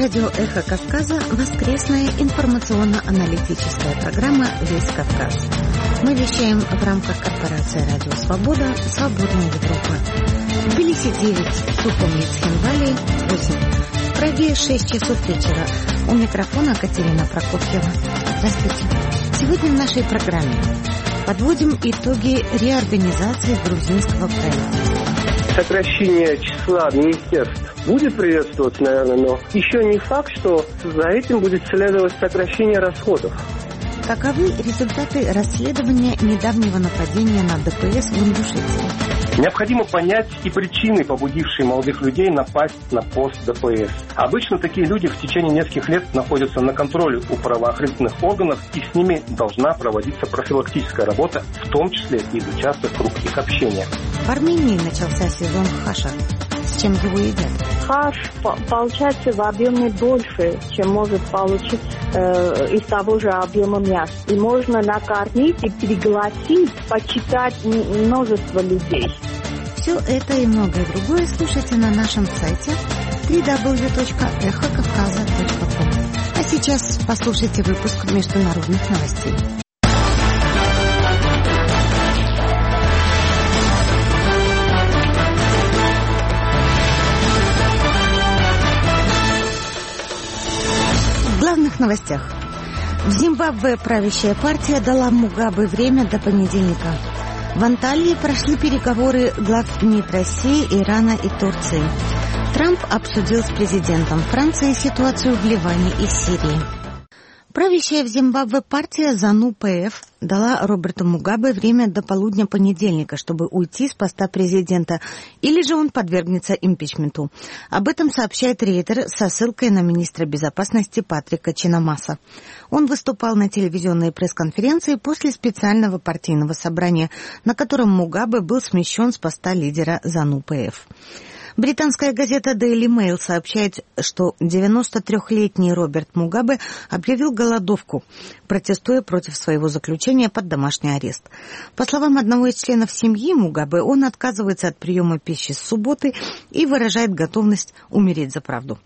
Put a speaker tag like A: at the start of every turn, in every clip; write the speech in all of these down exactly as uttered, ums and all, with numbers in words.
A: радио «Эхо Кавказа» воскресная информационно-аналитическая программа «Весь Кавказ». Мы вещаем в рамках корпорации «Радио Свобода», «Свободная Европа». В Тбилиси девять, в Сухом Цхинвале восемь, в Праге шесть часов вечера. У микрофона Катерина Прокофьева. Здравствуйте. Сегодня в нашей программе подводим итоги реорганизации грузинского правительства.
B: Сокращение числа министерств будет приветствоваться, наверное, но еще не факт, что за этим будет следовать сокращение расходов.
A: Каковы результаты расследования недавнего нападения на ДПС в Ингушетии?
B: Необходимо понять и причины, побудившие молодых людей напасть на пост ДПС. Обычно такие люди в течение нескольких лет находятся на контроле у правоохранительных органов, и с ними должна проводиться профилактическая работа, в том числе изучаться круг их общения.
A: В Армении начался сезон хаша. С чем его едят?
C: Хаш получается в объеме больше, чем может получить э, из того же объема мяса. И можно накормить и пригласить, почитать множество людей.
A: Все это и многое другое слушайте на нашем сайте дабл ю дабл ю дабл ю точка эхо кавказа точка ком. А сейчас послушайте выпуск международных новостей. В главных новостях. В Зимбабве правящая партия дала Мугабе время до понедельника. В Анталии прошли переговоры глав МИД России, Ирана и Турции. Трамп обсудил с президентом Франции ситуацию в Ливане и Сирии. Правящая в Зимбабве партия ЗАНУ-ПФ дала Роберту Мугабе время до полудня понедельника, чтобы уйти с поста президента, или же он подвергнется импичменту. Об этом сообщает Рейтер со ссылкой на министра безопасности Патрика Чинамаса. Он выступал на телевизионной пресс-конференции после специального партийного собрания, на котором Мугабе был смещен с поста лидера ЗАНУ-ПФ. Британская газета Daily Mail сообщает, что девяностотрёхлетний Роберт Мугабе объявил голодовку, протестуя против своего заключения под домашний арест. По словам одного из членов семьи Мугабе, он отказывается от приема пищи с субботы и выражает готовность умереть за правду.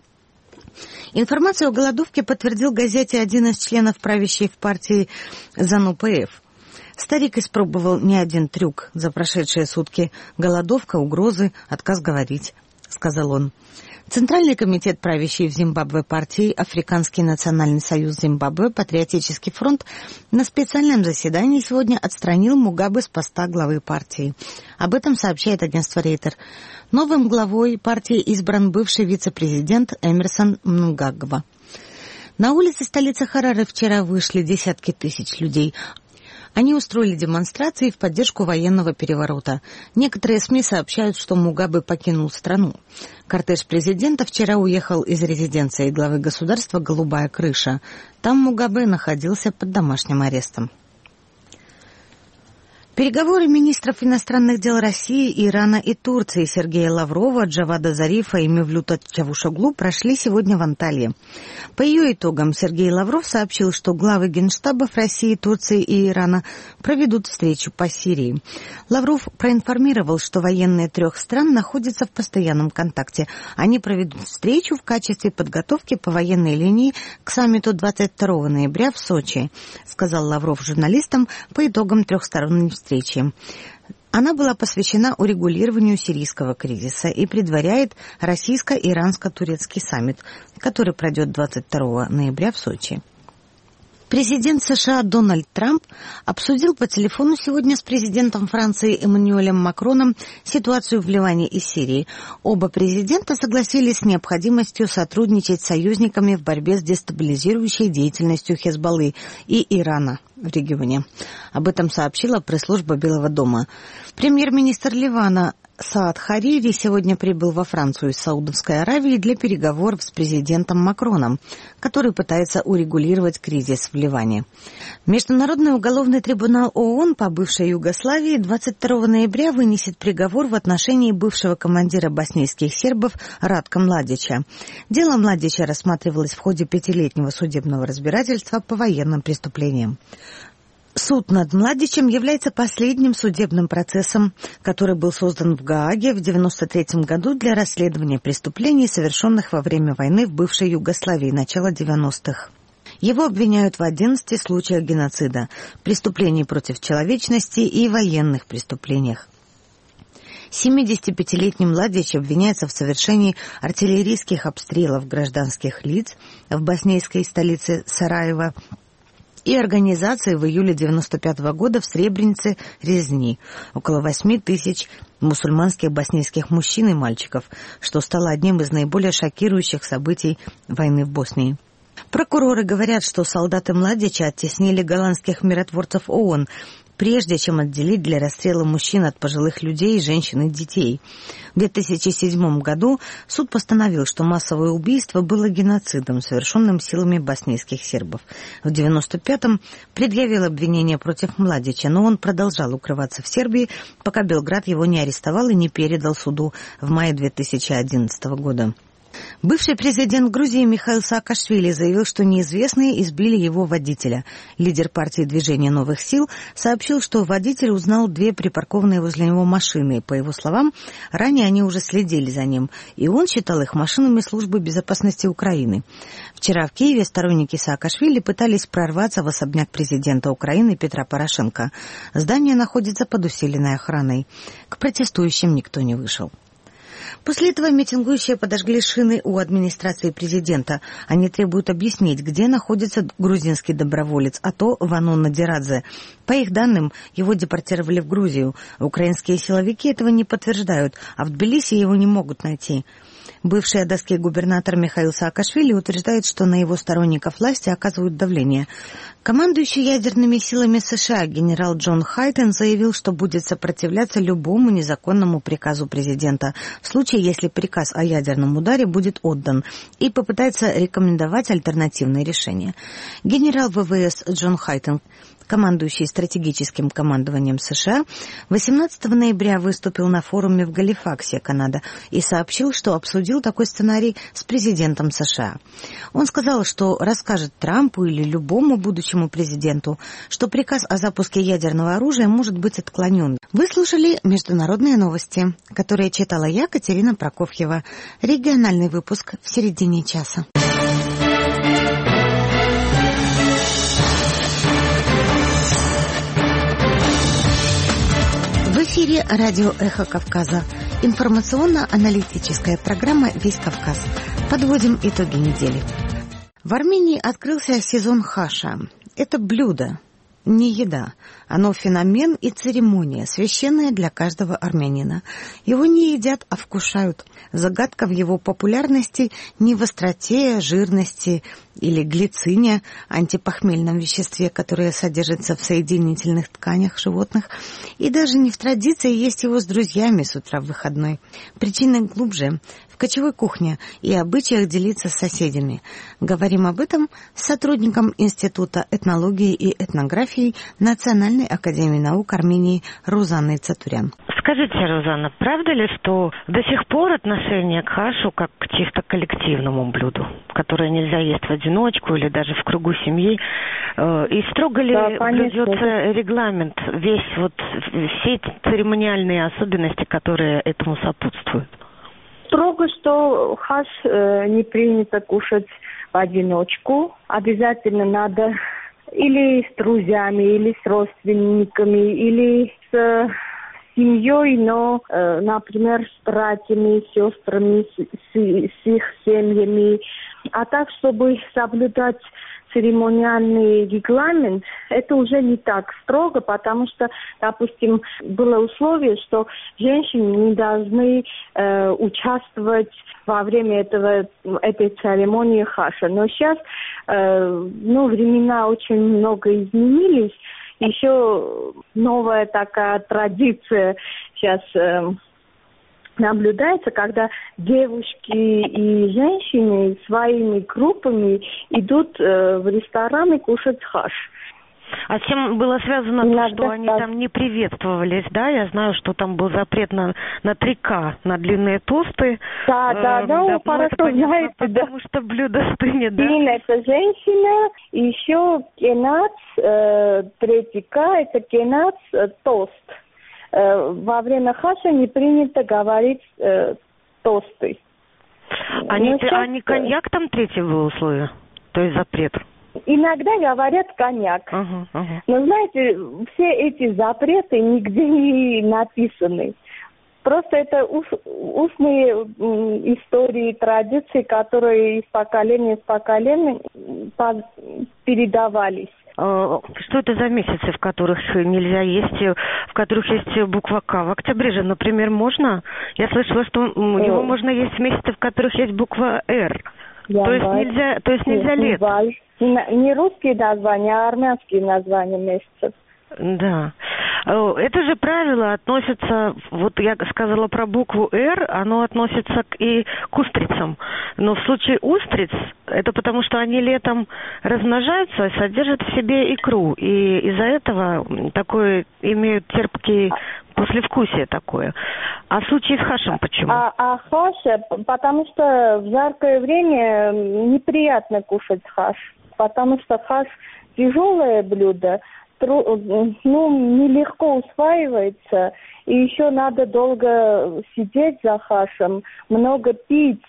A: Информацию о голодовке подтвердил газете один из членов правящей в партии ЗАНУ-ПФ. Старик испробовал не один трюк за прошедшие сутки. Голодовка, угрозы, отказ говорить, сказал он. Центральный комитет правящей в Зимбабве партии Африканский национальный союз Зимбабве Патриотический фронт на специальном заседании сегодня отстранил Мугабе с поста главы партии. Об этом сообщает агентство Рейтер. Новым главой партии избран бывший вице-президент Эмерсон Мнангагва. На улице столицы Хараре вчера вышли десятки тысяч людей. Они устроили демонстрации в поддержку военного переворота. Некоторые СМИ сообщают, что Мугабе покинул страну. Кортеж президента вчера уехал из резиденции главы государства «Голубая крыша». Там Мугабе находился под домашним арестом. Переговоры министров иностранных дел России, Ирана и Турции Сергея Лаврова, Джавада Зарифа и Мевлюта Чавушоглу прошли сегодня в Анталии. По ее итогам Сергей Лавров сообщил, что главы генштабов России, Турции и Ирана проведут встречу по Сирии. Лавров проинформировал, что военные трех стран находятся в постоянном контакте. Они проведут встречу в качестве подготовки по военной линии к саммиту двадцать второго ноября в Сочи, сказал Лавров журналистам по итогам трехсторонней встречи. встречи. Она была посвящена урегулированию сирийского кризиса и предваряет российско-иранско-турецкий саммит, который пройдет двадцать второго ноября в Сочи. Президент США Дональд Трамп обсудил по телефону сегодня с президентом Франции Эммануэлем Макроном ситуацию в Ливане и Сирии. Оба президента согласились с необходимостью сотрудничать с союзниками в борьбе с дестабилизирующей деятельностью Хезболлы и Ирана в регионе. Об этом сообщила пресс-служба Белого дома. Премьер-министр Ливана Саад Харири сегодня прибыл во Францию из Саудовской Аравии для переговоров с президентом Макроном, который пытается урегулировать кризис в Ливане. Международный уголовный трибунал ООН по бывшей Югославии двадцать второго ноября вынесет приговор в отношении бывшего командира боснийских сербов Радка Младича. Дело Младича рассматривалось в ходе пятилетнего судебного разбирательства по военным преступлениям. Суд над Младичем является последним судебным процессом, который был создан в Гааге в девяносто третьем году для расследования преступлений, совершенных во время войны в бывшей Югославии начала девяностых. Его обвиняют в одиннадцати случаях геноцида, преступлений против человечности и военных преступлениях. семидесятипятилетний Младич обвиняется в совершении артиллерийских обстрелов гражданских лиц в боснийской столице Сараево и организации в июле девяносто пятого года в Сребренице резни около восьми тысяч мусульманских боснийских мужчин и мальчиков, что стало одним из наиболее шокирующих событий войны в Боснии. Прокуроры говорят, что солдаты Младича оттеснили голландских миротворцев ООН, прежде чем отделить для расстрела мужчин от пожилых людей, женщин и детей. В две тысячи седьмом году суд постановил, что массовое убийство было геноцидом, совершенным силами боснийских сербов. В девяносто пятом предъявил обвинение против Младича, но он продолжал укрываться в Сербии, пока Белград его не арестовал и не передал суду в мае две тысячи одиннадцатого года. Бывший президент Грузии Михаил Саакашвили заявил, что неизвестные избили его водителя. Лидер партии «Движение новых сил» сообщил, что водитель узнал две припаркованные возле него машины. По его словам, ранее они уже следили за ним, и он считал их машинами службы безопасности Украины. Вчера в Киеве сторонники Саакашвили пытались прорваться в особняк президента Украины Петра Порошенко. Здание находится под усиленной охраной. К протестующим никто не вышел. После этого митингующие подожгли шины у администрации президента. Они требуют объяснить, где находится грузинский доброволец Ато Ванон Надирадзе. По их данным, его депортировали в Грузию. Украинские силовики этого не подтверждают, а в Тбилиси его не могут найти. Бывший одесский губернатор Михаил Саакашвили утверждает, что на его сторонников власти оказывают давление. Командующий ядерными силами США генерал Джон Хайтен заявил, что будет сопротивляться любому незаконному приказу президента в случае, если приказ о ядерном ударе будет отдан, и попытается рекомендовать альтернативные решения. Генерал ВВС Джон Хайтен, командующий стратегическим командованием США, восемнадцатого ноября выступил на форуме в Галифаксе, Канада, и сообщил, что обсудил такой сценарий с президентом США. Он сказал, что расскажет Трампу или любому будущему президенту, что приказ о запуске ядерного оружия может быть отклонен. Вы слушали международные новости, которые читала я, Катерина Прокофьева. Региональный выпуск в середине часа. В эфире радио «Эхо Кавказа». Информационно-аналитическая программа «Весь Кавказ». Подводим итоги недели. В Армении открылся сезон хаша. Это блюдо, не еда. Оно феномен и церемония, священная для каждого армянина. Его не едят, а вкушают. Загадка в его популярности не в остроте, жирности или глицине, антипохмельном веществе, которое содержится в соединительных тканях животных, и даже не в традиции есть его с друзьями с утра в выходной. Причина глубже – в кочевой кухне и обычаях делиться с соседями. Говорим об этом с сотрудником Института этнологии и этнографии Национальной академии наук Армении Рузанной Цатурян.
D: Скажите, Рузанна, правда ли, что до сих пор отношение к хашу как к чисто коллективному блюду, которое нельзя есть в одиночку или даже в кругу семьи? И строго ли
C: да,
D: блюдется регламент, весь вот все эти церемониальные особенности, которые этому сопутствуют?
C: Строго, что хаш э, не принято кушать в одиночку. Обязательно надо или с друзьями, или с родственниками, или с э, семьей, но, э, например, с братьями, сестрами, с, с, с их семьями. А так, чтобы соблюдать церемониальный регламент, это уже не так строго, потому что, допустим, было условие, что женщины не должны э, участвовать во время этого, этой церемонии хаша. Но сейчас, э, ну, времена очень много изменились, еще новая такая традиция сейчас э, наблюдается, когда девушки и женщины своими группами идут э, в рестораны кушать хаш.
D: А с чем было связано то, что они
C: так.
D: там не приветствовались, да? Я знаю, что там был запрет на, на три ка, на длинные тосты.
C: Да, да,
D: э,
C: да,
D: да,
C: хорошо
D: ну, понятно,
C: знаете, да.
D: потому что блюдо стынет, да?
C: Тин – это женщина, и еще кенац, э, третий К – это кенац, э, тост. Э, во время хаша не принято говорить э, тосты.
D: Они,
C: Ну, сейчас...
D: а не коньяк там третье было условие? То есть запрет?
C: Иногда говорят коньяк.
D: Ага, ага.
C: Но знаете, все эти запреты нигде не написаны. Просто это ус, устные м, истории, традиции, которые из поколения в поколение по, передавались.
D: Что это за месяцы, в которых нельзя есть, в которых есть буква К? В октябре же, например, можно? Я слышала, что его можно есть в месяцы, в которых есть буква Р.
C: Январь.
D: То есть нельзя, то есть нельзя летом.
C: Не русские названия, а армянские названия месяцев.
D: Да. Это же правило относится, вот я сказала про букву «Р», оно относится к, и к устрицам. Но в случае устриц, это потому что они летом размножаются и содержат в себе икру. И из-за этого такое имеют терпкий послевкусие такое. А в случае с хашем почему?
C: А, а хаш, потому что в жаркое время неприятно кушать хаш. Потому что хаш тяжелое блюдо, ну, нелегко усваивается, и еще надо долго сидеть за хашем, много пить.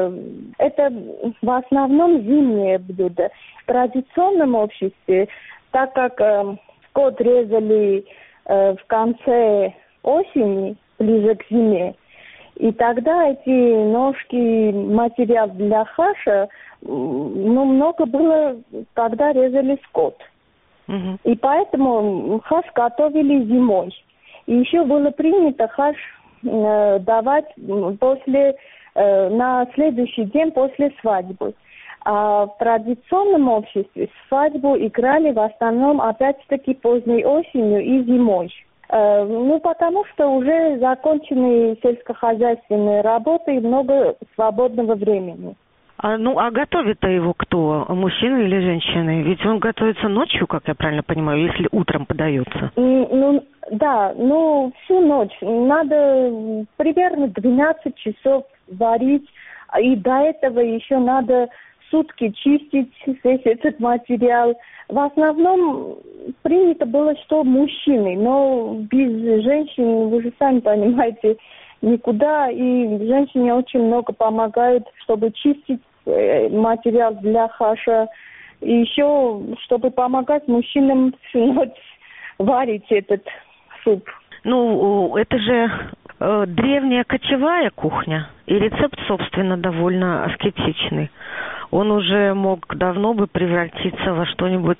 C: Это в основном зимнее блюдо. В традиционном обществе, так как скот резали в конце осени, ближе к зиме, и тогда эти ножки, материал для хаша, ну, много было, когда резали скот. Uh-huh. И поэтому хаш готовили зимой. И еще было принято хаш э, давать после, э, на следующий день после свадьбы. А в традиционном обществе свадьбу играли в основном опять-таки поздней осенью и зимой. Э, ну, потому что уже закончены сельскохозяйственные работы и много свободного времени.
D: А, ну, а готовит-то его кто? Мужчина или женщина? Ведь он готовится ночью, как я правильно понимаю, если утром подается.
C: Mm, ну, да, ну, всю ночь. Надо примерно двенадцать часов варить, и до этого еще надо сутки чистить весь этот материал. В основном принято было, что мужчины, но без женщин, вы же сами понимаете, никуда, и женщине очень много помогают, чтобы чистить материал для хаша, и еще, чтобы помогать мужчинам всю ночь варить этот суп.
D: Ну, это же э, древняя кочевая кухня, и рецепт, собственно, довольно аскетичный. Он уже мог давно бы превратиться во что-нибудь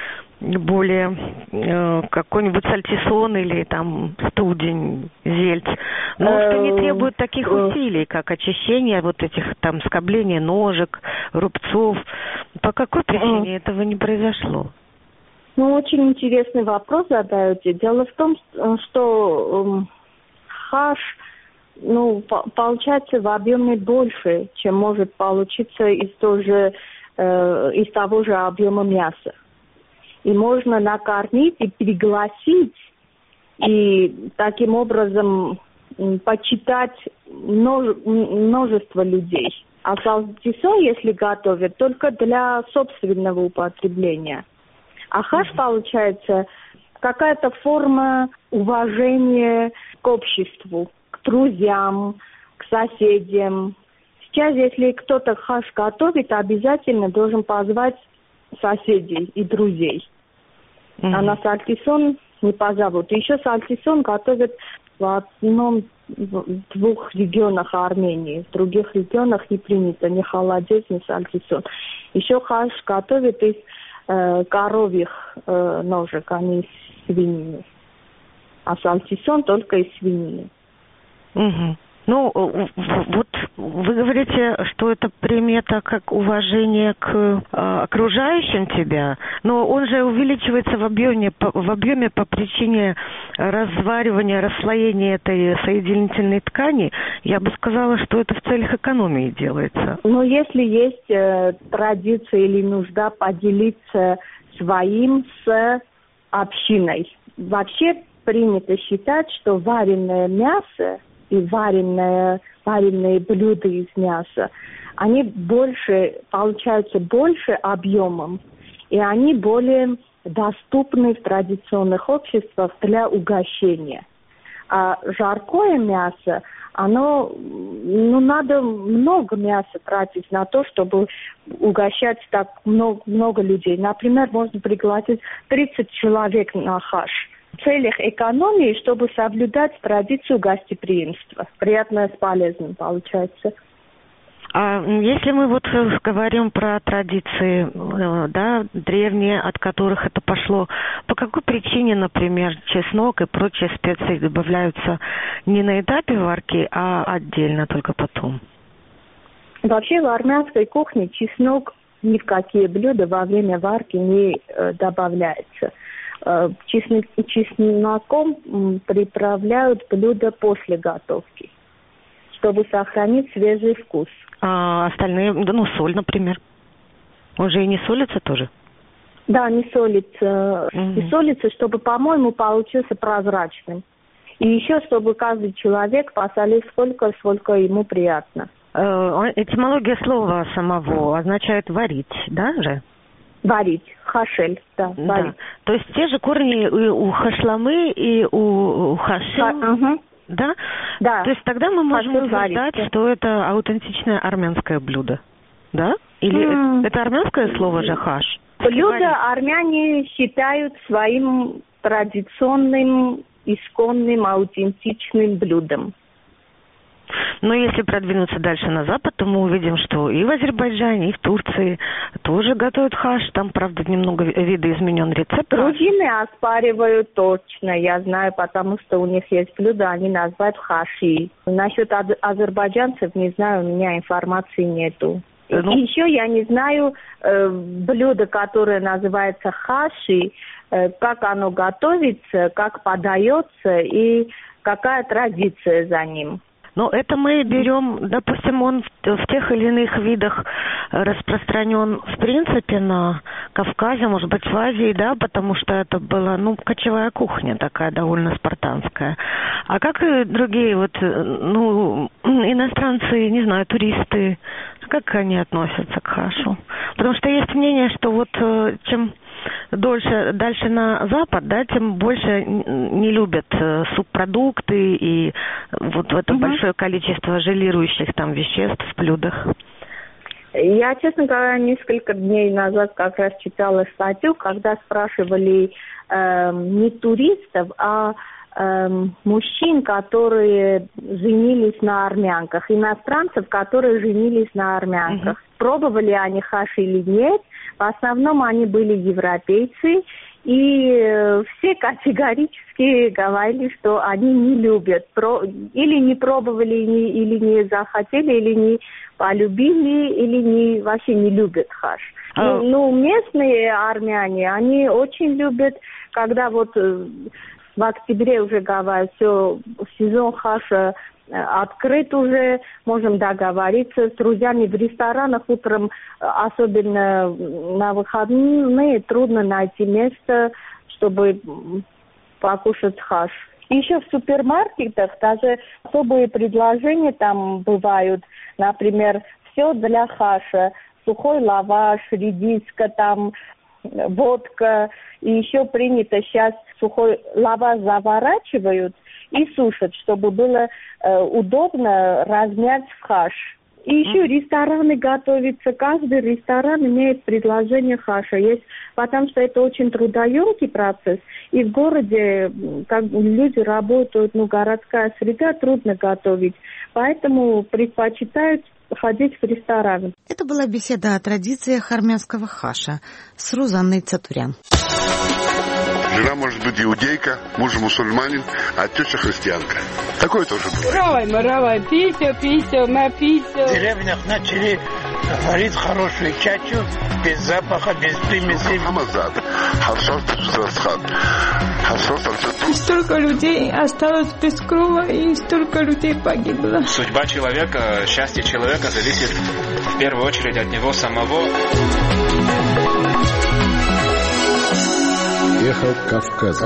D: более э, какой-нибудь сальтисон или там студень, зельц. Но что не требует таких усилий, как очищение вот этих там скобления ножек, рубцов. По какой причине этого не произошло?
C: Ну, очень интересный вопрос задаете. Дело в том, что э, хаш, ну, по- получается в объеме больше, чем может получиться из, тоже, э, из того же объема мяса. И можно накормить и пригласить, и таким образом почитать множе, множество людей. А салтисон, если готовят, только для собственного употребления. А хаш, получается, какая-то форма уважения к обществу, к друзьям, к соседям. Сейчас, если кто-то хаш готовит, обязательно должен позвать соседей и друзей. Mm-hmm. А на сальтисон не позовут. Еще сальтисон готовят в одном, в двух регионах Армении. В других регионах не принято ни холодец, ни сальтисон. Еще хаш готовят из э, коровьих э, ножек, а не из свинины. А сальтисон только из свинины.
D: Mm-hmm. Ну, вот вы говорите, что это примета как уважение к э, окружающим тебя, но он же увеличивается в объеме, по, в объеме по причине разваривания, расслоения этой соединительной ткани. Я бы сказала, что это в целях экономии делается.
C: Но если есть э, традиция или нужда поделиться своим с общиной. Вообще принято считать, что вареное мясо и вареное, вареные блюда из мяса, они больше, получаются больше объемом, и они более доступны в традиционных обществах для угощения. А жаркое мясо, оно, ну, надо много мяса тратить на то, чтобы угощать так много, много людей. Например, можно пригласить тридцать человек на хаш. В целях экономии, чтобы соблюдать традицию гостеприимства. Приятное с полезным получается.
D: А если мы вот говорим про традиции, да, древние, от которых это пошло, по какой причине, например, чеснок и прочие специи добавляются не на этапе варки, а отдельно только потом?
C: Вообще в армянской кухне чеснок ни в какие блюда во время варки не э, добавляется. Э, чеснок, чесноком м, приправляют блюда после готовки, чтобы сохранить свежий вкус.
D: А остальные, да, ну, соль, например. Уже и не солится тоже?
C: Да, не солится.
D: Угу.
C: Не солится, чтобы, по-моему, получился прозрачным. И еще, чтобы каждый человек посолил сколько, сколько ему приятно.
D: Этимология слова самого означает «варить», да же?
C: Варить. Хашель, да,
D: да.
C: варить.
D: То есть те же корни и у хашламы, и у хашель.
C: Ха- угу.
D: Да?
C: Да.
D: То есть тогда мы можем
C: Хашель
D: утверждать,
C: варится.
D: что это аутентичное армянское блюдо. Да? Или
C: Mm.
D: это, это армянское слово же хаш?
C: Блюдо армяне считают своим традиционным, исконным, аутентичным блюдом.
D: Но если продвинуться дальше на запад, то мы увидим, что и в Азербайджане, и в Турции тоже готовят хаш. Там, правда, немного видоизменен рецепт.
C: Грузины оспаривают точно, я знаю, потому что у них есть блюдо, они называют хаши. Насчет аз- азербайджанцев, не знаю, у меня информации нету.
D: Ну...
C: И еще я не знаю э, блюдо, которое называется хаши, э, как оно готовится, как подается и какая традиция за ним.
D: Но это мы берем, допустим, он в, в тех или иных видах распространен, в принципе, на Кавказе, может быть, в Азии, да, потому что это была, ну, кочевая кухня такая довольно спартанская. А как и другие вот, ну, иностранцы, не знаю, туристы, как они относятся к хашу? Потому что есть мнение, что вот чем дольше, дальше на запад, да, тем больше не любят субпродукты и вот в это угу. большое количество желирующих там веществ в блюдах.
C: Я, честно говоря, несколько дней назад как раз читала статью, когда спрашивали э, не туристов, а э, мужчин, которые женились на армянках, иностранцев, которые женились на армянках. Угу. Пробовали они хаш или нет? В основном они были европейцы, и э, все категорически говорили, что они не любят. Про, или не пробовали, не, или не захотели, или не полюбили, или не, вообще не любят хаш. А... Ну, ну, местные армяне, они очень любят, когда вот э, в октябре уже говорят, все, сезон хаша открыт уже, можем договориться с друзьями в ресторанах утром, особенно на выходные, трудно найти место, чтобы покушать хаш. Еще в супермаркетах даже особые предложения там бывают, например, все для хаша, сухой лаваш, редиска, там, водка, и еще принято сейчас сухой лаваш заворачивают и сушат, чтобы было э, удобно размять в хаш. И еще рестораны готовятся. Каждый ресторан имеет предложение хаша. Есть, потому что это очень трудоемкий процесс. И в городе, как люди работают, ну, городская среда, трудно готовить. Поэтому предпочитают ходить в рестораны.
A: Это была беседа о традициях армянского хаша с Рузанной Цатурян.
E: Жена может быть иудейка, муж мусульманин, а теща христианка. Такое тоже бывает.
F: Равай, мы равай, пися, пися, мы пися.
G: В деревнях начали варить хорошую чачу, без запаха, без примесей.
E: Хамазад, харшот расхат, харшот расхат.
F: Столько людей осталось без крова, и столько людей погибло.
H: Судьба человека, счастье человека зависит в первую очередь от него самого.
I: Эхо Кавказа.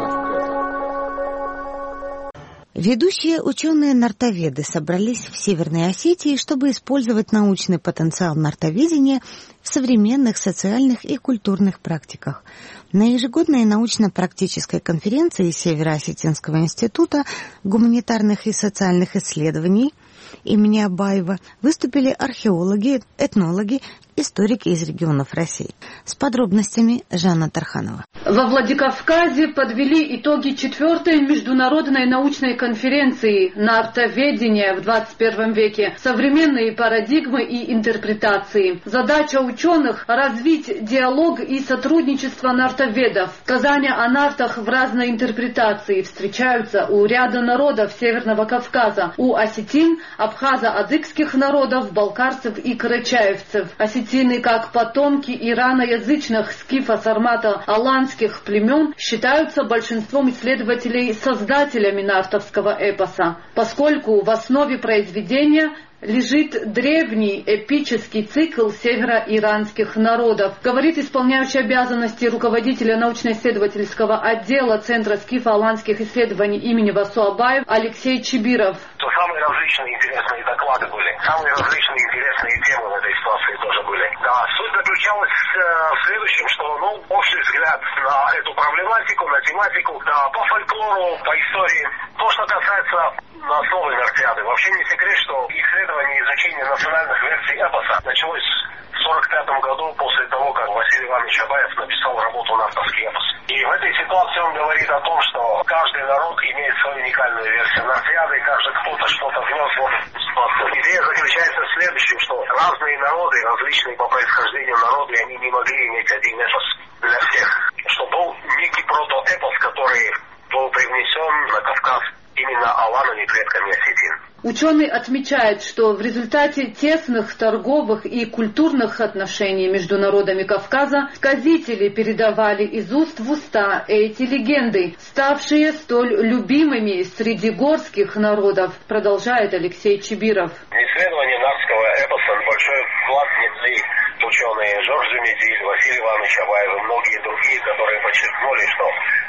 A: Ведущие ученые-нартоведы собрались в Северной Осетии, чтобы использовать научный потенциал нартоведения в современных социальных и культурных практиках. На ежегодной научно-практической конференции Северо-Осетинского института гуманитарных и социальных исследований имени Абаева выступили археологи, этнологи, историки из регионов России. С подробностями Жанна Тарханова.
J: Во Владикавказе подвели итоги четвертой международной научной конференции «Нартоведение в двадцать первом веке. Современные парадигмы и интерпретации». Задача ученых – развить диалог и сотрудничество нартоведов. Сказания о нартах в разной интерпретации встречаются у ряда народов Северного Кавказа, у осетин, абхазо-адыгских народов, балкарцев и карачаевцев. Осетины, как потомки ираноязычных скифо-сармато-аланских племен, считаются большинством исследователей создателями нартовского эпоса, поскольку в основе произведения лежит древний эпический цикл североиранских народов, говорит исполняющий обязанности руководителя научно-исследовательского отдела Центра скифо-аланских исследований имени Васу Абаев Алексей Чибиров.
K: То самые различные интересные доклады были, самые различные интересные темы в этой ситуации тоже были. Да, суть заключалась э, в следующем, что, ну, общий взгляд на эту проблематику, на тематику, да, по фольклору, по истории. То, что касается основы нартиады, вообще не секрет, что исследование и изучение национальных версий эпоса началось в сорок пятом году после того, как Василий Иванович Абаев написал работу «Нартовский эпос». И в этой ситуации он говорит о том, что каждый народ имеет свою уникальную версию нартиады, и каждый кто-то что-то внес в эту ситуацию. Идея заключается в следующем, что разные народы, различные по происхождению народы, они не могли иметь один эпос для всех. Что был некий протоэпос, который был привнесен на Кавказ именно аланами, предками осетин.
J: Ученый отмечает, что в результате тесных торговых и культурных отношений между народами Кавказа сказители передавали из уст в уста эти легенды, ставшие столь любимыми среди горских народов, продолжает Алексей Чибиров.
K: Исследование нартского эпоса большой вклад внесли ученые Жорж Джумедиль, Василий Иванович Абаев и многие другие, которые подчеркнули, что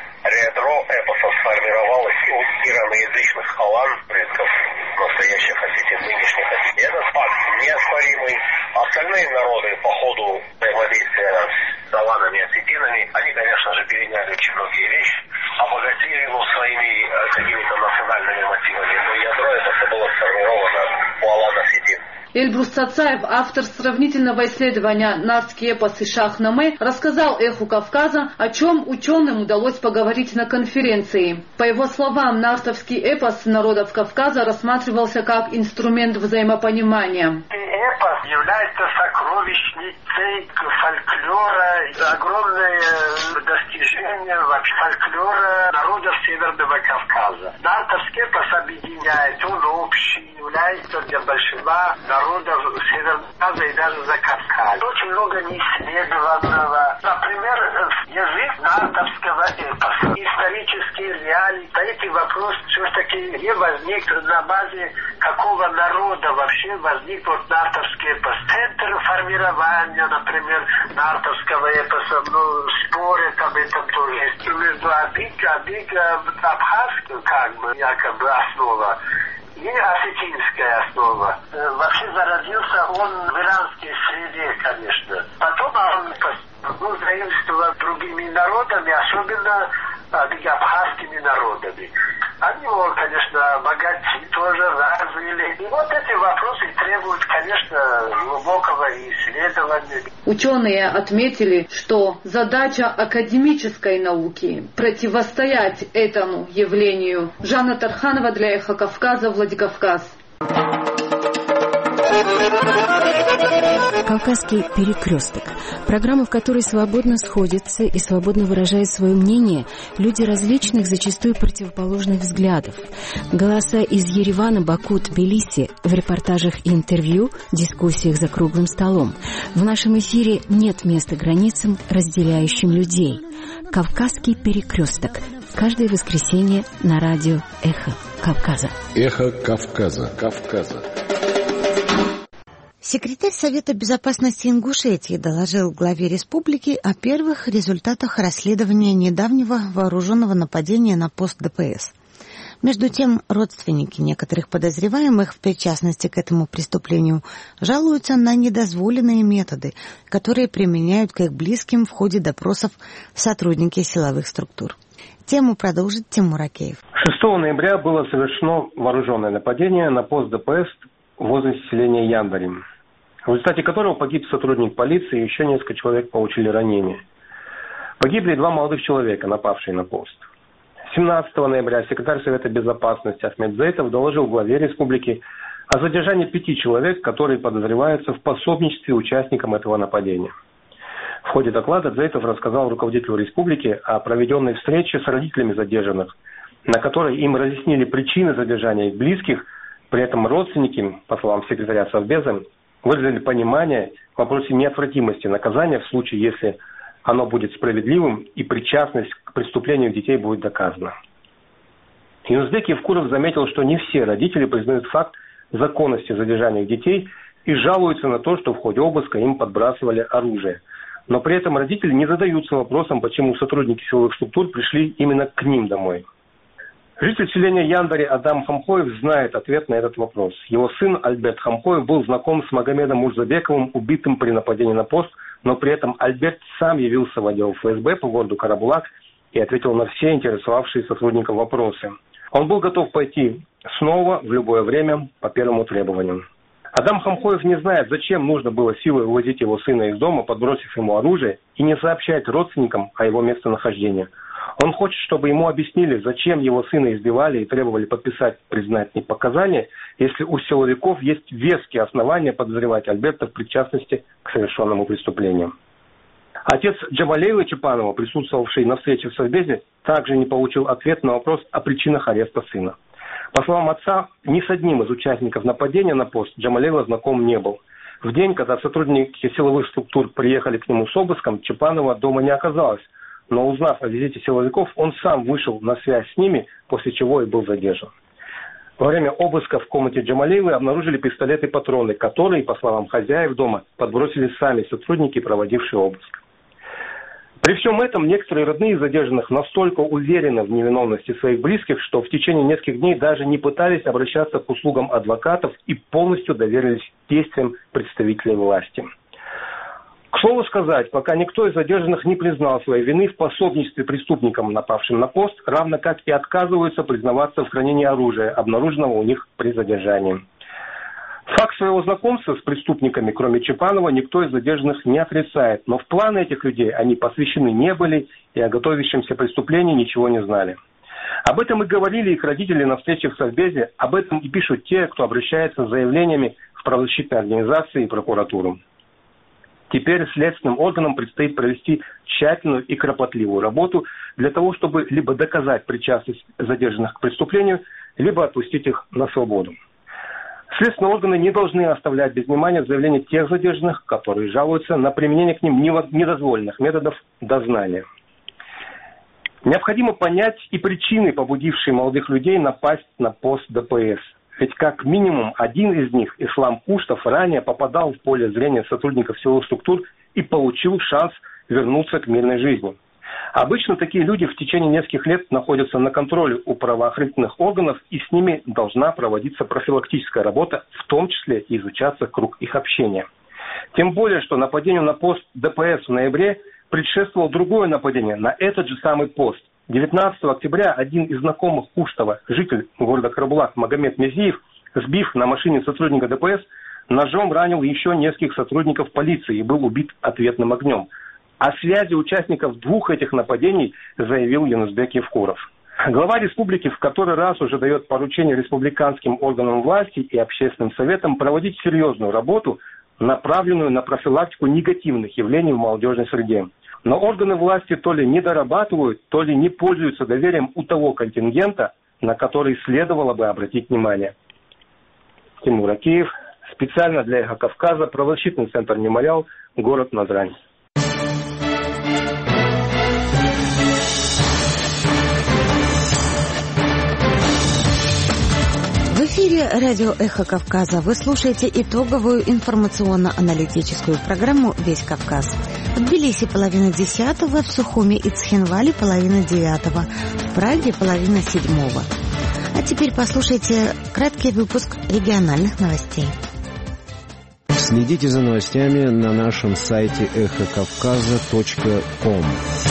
K: ретро эпоса сформировалось у ираноязычных алан, предков настоящих осетин, нынешних осетин. Этот факт неоспоримый. Остальные народы по ходу взаимодействия с аланами и осетинами, они, конечно же, переняли очень многие вещи, обогатили его своими э, какими-то национальными мотивами. Но ядро эпоса было сформировано у алан-осетин.
J: Эльбрус Цацаев, автор сравнительного исследования «Нартский эпос и Шах-Наме», рассказал «Эху Кавказа», о чем ученым удалось поговорить на конференции. По его словам, нартовский эпос народов Кавказа рассматривался как инструмент взаимопонимания.
L: Эпос является сокровищницей фольклора, огромное достижение вообще фольклора народов Северного Кавказа. Нартовский эпос объединяет, он общий, является для большинства народов Северного Кавказа и даже Закавказья. Очень много неисследованного. Например, язык нартовского эпоса. Исторические реалии. Эти вопросы все-таки не возник на базе какого народа вообще возник вот нартовский эпос. Центр формирования, например, нартовского эпоса, ну, спорят об этом тоже есть. Между Абиг, Абиг, Абхазским, как бы, якобы основа, и осетинская основа. Вообще зародился он в иранской среде, конечно. Потом он ну, заимствовал другими народами, особенно абхазскими народами. Они его, конечно, богатые тоже развили. И вот эти вопросы требуют, конечно, глубокого исследования.
J: Ученые отметили, что задача академической науки – противостоять этому явлению. Жанна Тарханова для «Эхо Кавказа», Владикавказ.
M: «Кавказский перекресток» – программа, в которой свободно сходятся и свободно выражают свое мнение люди различных, зачастую противоположных взглядов. Голоса из Еревана, Баку, Тбилиси в репортажах и интервью, дискуссиях за круглым столом. В нашем эфире нет места границам, разделяющим людей. «Кавказский перекресток» – каждое воскресенье на радио «Эхо Кавказа».
I: «Эхо Кавказа». Кавказа.
A: Секретарь Совета безопасности Ингушетии доложил главе республики о первых результатах расследования недавнего вооруженного нападения на пост ДПС. Между тем, родственники некоторых подозреваемых в причастности к этому преступлению жалуются на недозволенные методы, которые применяют к их близким в ходе допросов сотрудники силовых структур. Тему продолжит Тимур Акеев.
B: шестого ноября было совершено вооруженное нападение на пост ДПС возле селения Яндари, в результате которого погиб сотрудник полиции и еще несколько человек получили ранения. Погибли два молодых человека, напавшие на пост. семнадцатого ноября секретарь Совета безопасности Ахмед Зейтов доложил главе республики о задержании пяти человек, которые подозреваются в пособничестве участникам этого нападения. В ходе доклада Зейтов рассказал руководителю республики о проведенной встрече с родителями задержанных, на которой им разъяснили причины задержания их близких. При этом родственники, по словам секретаря Совбеза, выразили понимание в вопросе неотвратимости наказания в случае, если оно будет справедливым и причастность к преступлению детей будет доказана. Юнусбек Евкуров заметил, что не все родители признают факт законности задержания детей и жалуются на то, что в ходе обыска им подбрасывали оружие. Но при этом родители не задаются вопросом, почему сотрудники силовых структур пришли именно к ним домой. Житель селения Яндари Адам Хамхоев знает ответ на этот вопрос. Его сын Альберт Хамхоев был знаком с Магомедом Мурзабековым, убитым при нападении на пост, но при этом Альберт сам явился в отдел эф эс бэ по городу Карабулак и ответил на все интересовавшие сотрудников вопросы. Он был готов пойти снова в любое время по первому требованию. Адам Хамхоев не знает, зачем нужно было силой увозить его сына из дома, подбросив ему оружие, и не сообщать родственникам о его местонахождении. Он хочет, чтобы ему объяснили, зачем его сына избивали и требовали подписать признательные показания, если у силовиков есть веские основания подозревать Альберта в причастности к совершенному преступлению. Отец Джамалейлы Чапанова, присутствовавший на встрече в Совбезе, также не получил ответ на вопрос о причинах ареста сына. По словам отца, ни с одним из участников нападения на пост Джамалейла знаком не был. В день, когда сотрудники силовых структур приехали к нему с обыском, Чапанова дома не оказалось. Но узнав о визите силовиков, он сам вышел на связь с ними, после чего и был задержан. Во время обыска в комнате Джамалейлы обнаружили пистолеты и патроны, которые, по словам хозяев дома, подбросили сами сотрудники, проводившие обыск. При всем этом некоторые родные задержанных настолько уверены в невиновности своих близких, что в течение нескольких дней даже не пытались обращаться к услугам адвокатов и полностью доверились действиям представителей власти. К слову сказать, пока никто из задержанных не признал своей вины в пособничестве преступникам, напавшим на пост, равно как и отказываются признаваться в хранении оружия, обнаруженного у них при задержании. Факт своего знакомства с преступниками, кроме Чапанова, никто из задержанных не отрицает, но в планы этих людей они посвящены не были и о готовящемся преступлении ничего не знали. Об этом и говорили их родители на встрече в Совбезе, об этом и пишут те, кто обращается с заявлениями в правозащитные организации и прокуратуру. Теперь следственным органам предстоит провести тщательную и кропотливую работу для того, чтобы либо доказать причастность задержанных к преступлению, либо отпустить их на свободу. Следственные органы не должны оставлять без внимания заявления тех задержанных, которые жалуются на применение к ним недозволенных методов дознания. Необходимо понять и причины, побудившие молодых людей напасть на пост дэ пэ эс. Ведь как минимум один из них, Ислам Куштов, ранее попадал в поле зрения сотрудников силовых структур и получил шанс вернуться к мирной жизни. Обычно такие люди в течение нескольких лет находятся на контроле у правоохранительных органов, и с ними должна проводиться профилактическая работа, в том числе и изучаться круг их общения. Тем более, что нападению на пост дэ пэ эс в ноябре предшествовало другое нападение на этот же самый пост. девятнадцатого октября один из знакомых Куштова, житель города Карабулак Магомед Мезиев, сбив на машине сотрудника дэ пэ эс, ножом ранил еще нескольких сотрудников полиции и был убит ответным огнем. О связи участников двух этих нападений заявил Юнусбек Евкуров. Глава республики в который раз уже дает поручение республиканским органам власти и общественным советам проводить серьезную работу, направленную на профилактику негативных явлений в молодежной среде. Но органы власти то ли не дорабатывают, то ли не пользуются доверием у того контингента, на который следовало бы обратить внимание. Тимур Акеев, специально для «Эхо Кавказа», правозащитный центр «Мемориал», город Назрань.
A: В эфире радио «Эхо Кавказа». Вы слушаете итоговую информационно-аналитическую программу «Весь Кавказ». В Тбилиси половина десятого, в Сухуми и Цхинвале половина девятого, в Праге половина седьмого. А теперь послушайте краткий выпуск региональных новостей.
I: Следите за новостями на нашем сайте эхо кавказа точка ком.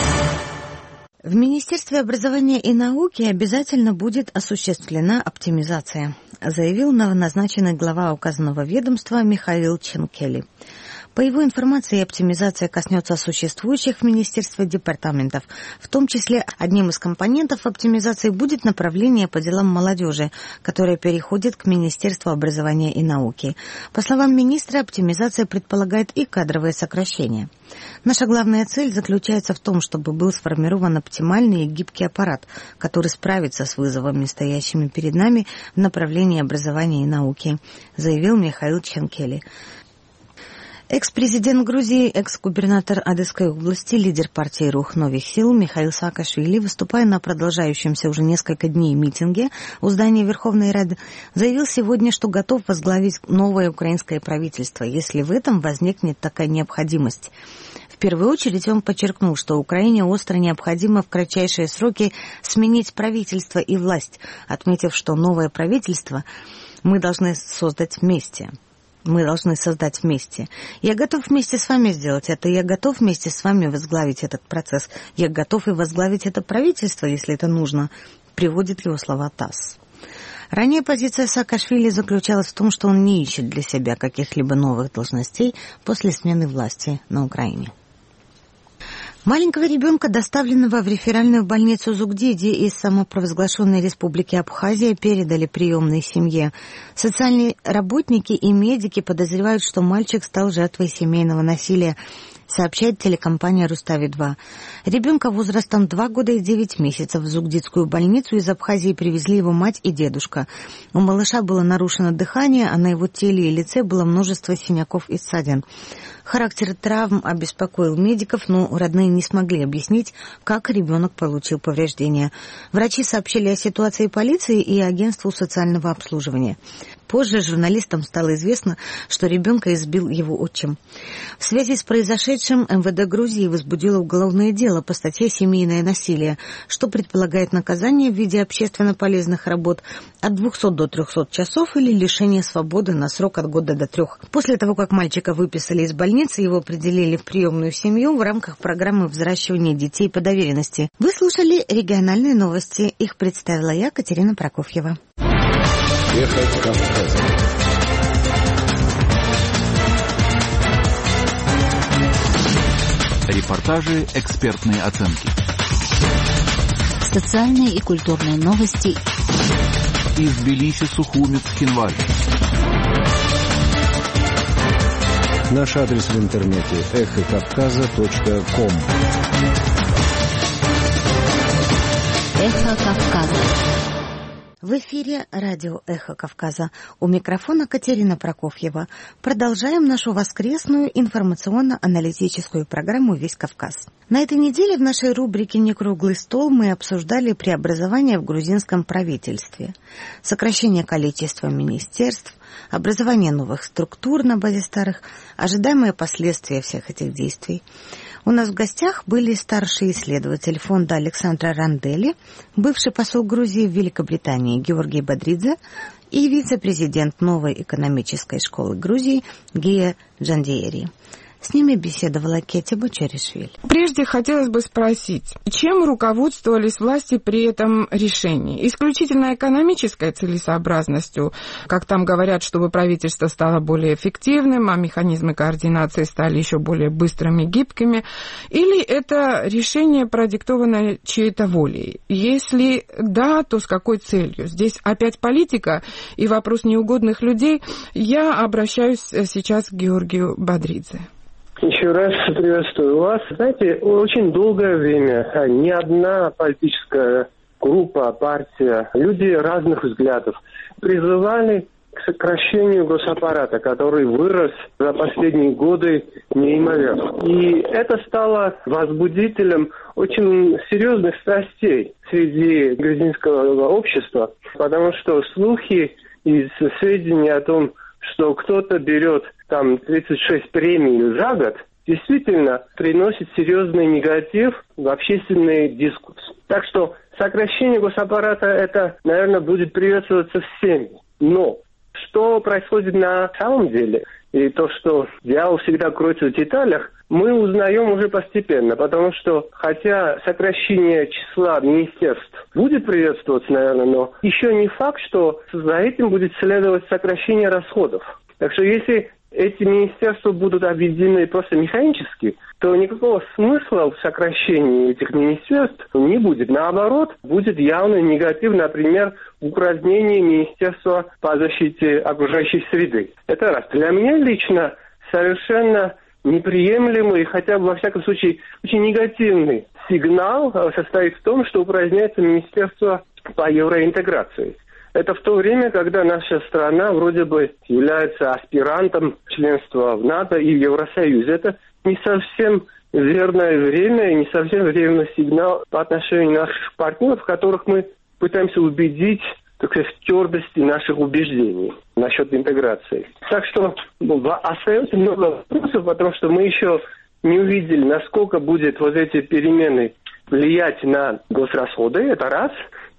A: В Министерстве образования и науки обязательно будет осуществлена оптимизация, заявил новоназначенный глава указанного ведомства Михаил Ченкели. По его информации, оптимизация коснется существующих в министерстве департаментов. В том числе одним из компонентов оптимизации будет направление по делам молодежи, которое переходит к Министерству образования и науки. По словам министра, оптимизация предполагает и кадровые сокращения. Наша главная цель заключается в том, чтобы был сформирован оптимальный и гибкий аппарат, который справится с вызовами, стоящими перед нами в направлении образования и науки, заявил Михаил Ченкели. Экс-президент Грузии, экс-губернатор Одесской области, лидер партии «Рух новых сил» Михаил Саакашвили, выступая на продолжающемся уже несколько дней митинге у здания Верховной Рады, заявил сегодня, что готов возглавить новое украинское правительство, если в этом возникнет такая необходимость. В первую очередь он подчеркнул, что Украине остро необходимо в кратчайшие сроки сменить правительство и власть, отметив, что новое правительство мы должны создать вместе. Мы должны создать вместе. Я готов вместе с вами сделать это. Я готов вместе с вами возглавить этот процесс. Я готов и возглавить это правительство, если это нужно, приводит его слова ТАСС. Ранее позиция Саакашвили заключалась в том, что он не ищет для себя каких-либо новых должностей после смены власти на Украине. Маленького ребенка, доставленного в реферальную больницу Зугдиди из самопровозглашенной республики Абхазия, передали приемной семье. Социальные работники и медики подозревают, что мальчик стал жертвой семейного насилия, сообщает телекомпания «Рустави-два». Ребенка возрастом два года и девять месяцев в Зугдидскую больницу из Абхазии привезли его мать и дедушка. У малыша было нарушено дыхание, а на его теле и лице было множество синяков и ссадин. Характер травм обеспокоил медиков, но родные не смогли объяснить, как ребенок получил повреждения. Врачи сообщили о ситуации полиции и агентству социального обслуживания. Позже журналистам стало известно, что ребенка избил его отчим. В связи с произошедшим эм вэ дэ Грузии возбудило уголовное дело по статье «Семейное насилие», что предполагает наказание в виде общественно полезных работ от двухсот до трехсот часов или лишение свободы на срок от года до трех. После того, как мальчика выписали из больницы, его определили в приемную семью в рамках программы взращивания детей по доверенности. Вы слушали региональные новости. Их представила я, Катерина Прокофьева.
I: Эхо Кавказа.
N: Репортажи, экспертные оценки.
M: Социальные и культурные новости.
N: Из Тбилиси, Сухуми, Цхинвали.
I: Наш адрес в интернете эхо кавказа точка ком.
M: Эхо Кавказа.
A: В эфире радио «Эхо Кавказа». У микрофона Катерина Прокофьева. Продолжаем нашу воскресную информационно-аналитическую программу «Весь Кавказ». На этой неделе в нашей рубрике «Некруглый стол» мы обсуждали преобразования в грузинском правительстве, сокращение количества министерств, образование новых структур на базе старых, ожидаемые последствия всех этих действий. У нас в гостях были старший исследователь фонда Александра Рандели, бывший посол Грузии в Великобритании Георгий Бодридзе и вице-президент новой экономической школы Грузии Гия Джандиери. С ними беседовала Кетя Бочаришвили.
F: Прежде хотелось бы спросить, чем руководствовались власти при этом решении? Исключительно экономической целесообразностью, как там говорят, чтобы правительство стало более эффективным, а механизмы координации стали еще более быстрыми, гибкими? Или это решение продиктовано чьей-то волей? Если да, то с какой целью? Здесь опять политика и вопрос неугодных людей. Я обращаюсь сейчас к Георгию Бодридзе.
B: Еще раз приветствую вас. Знаете, очень долгое время ни одна политическая группа, партия, люди разных взглядов призывали к сокращению госаппарата, который вырос за последние годы неимоверно. И это стало возбудителем очень серьезных страстей среди грузинского общества, потому что слухи
O: из сведений о том, что кто-то берет там тридцать шесть премий за год, действительно приносит серьезный негатив в общественный дискурс. Так что сокращение госаппарата, это, наверное, будет приветствоваться всеми. Но что происходит на самом деле, и то, что дьявол всегда кроется в деталях, мы узнаем уже постепенно, потому что, хотя сокращение числа министерств будет приветствоваться, наверное, но еще не факт, что за этим будет следовать сокращение расходов. Так что если эти министерства будут объединены просто механически, то никакого смысла в сокращении этих министерств не будет. Наоборот, будет явный негатив, например, в упразднении Министерства по защите окружающей среды. Это раз. Для меня лично совершенно неприемлемый, хотя бы во всяком случае очень негативный сигнал состоит в том, что упраздняется Министерство по евроинтеграции. Это в то время, когда наша страна вроде бы является аспирантом членства в НАТО и в Евросоюзе. Это не совсем верное время и не совсем верный сигнал по отношению наших партнеров, которых мы пытаемся убедить, так сказать, в твердости наших убеждений насчет интеграции. Так что ну, остается много вопросов, потому что мы еще не увидели, насколько будет вот эти перемены влиять на госрасходы, это раз.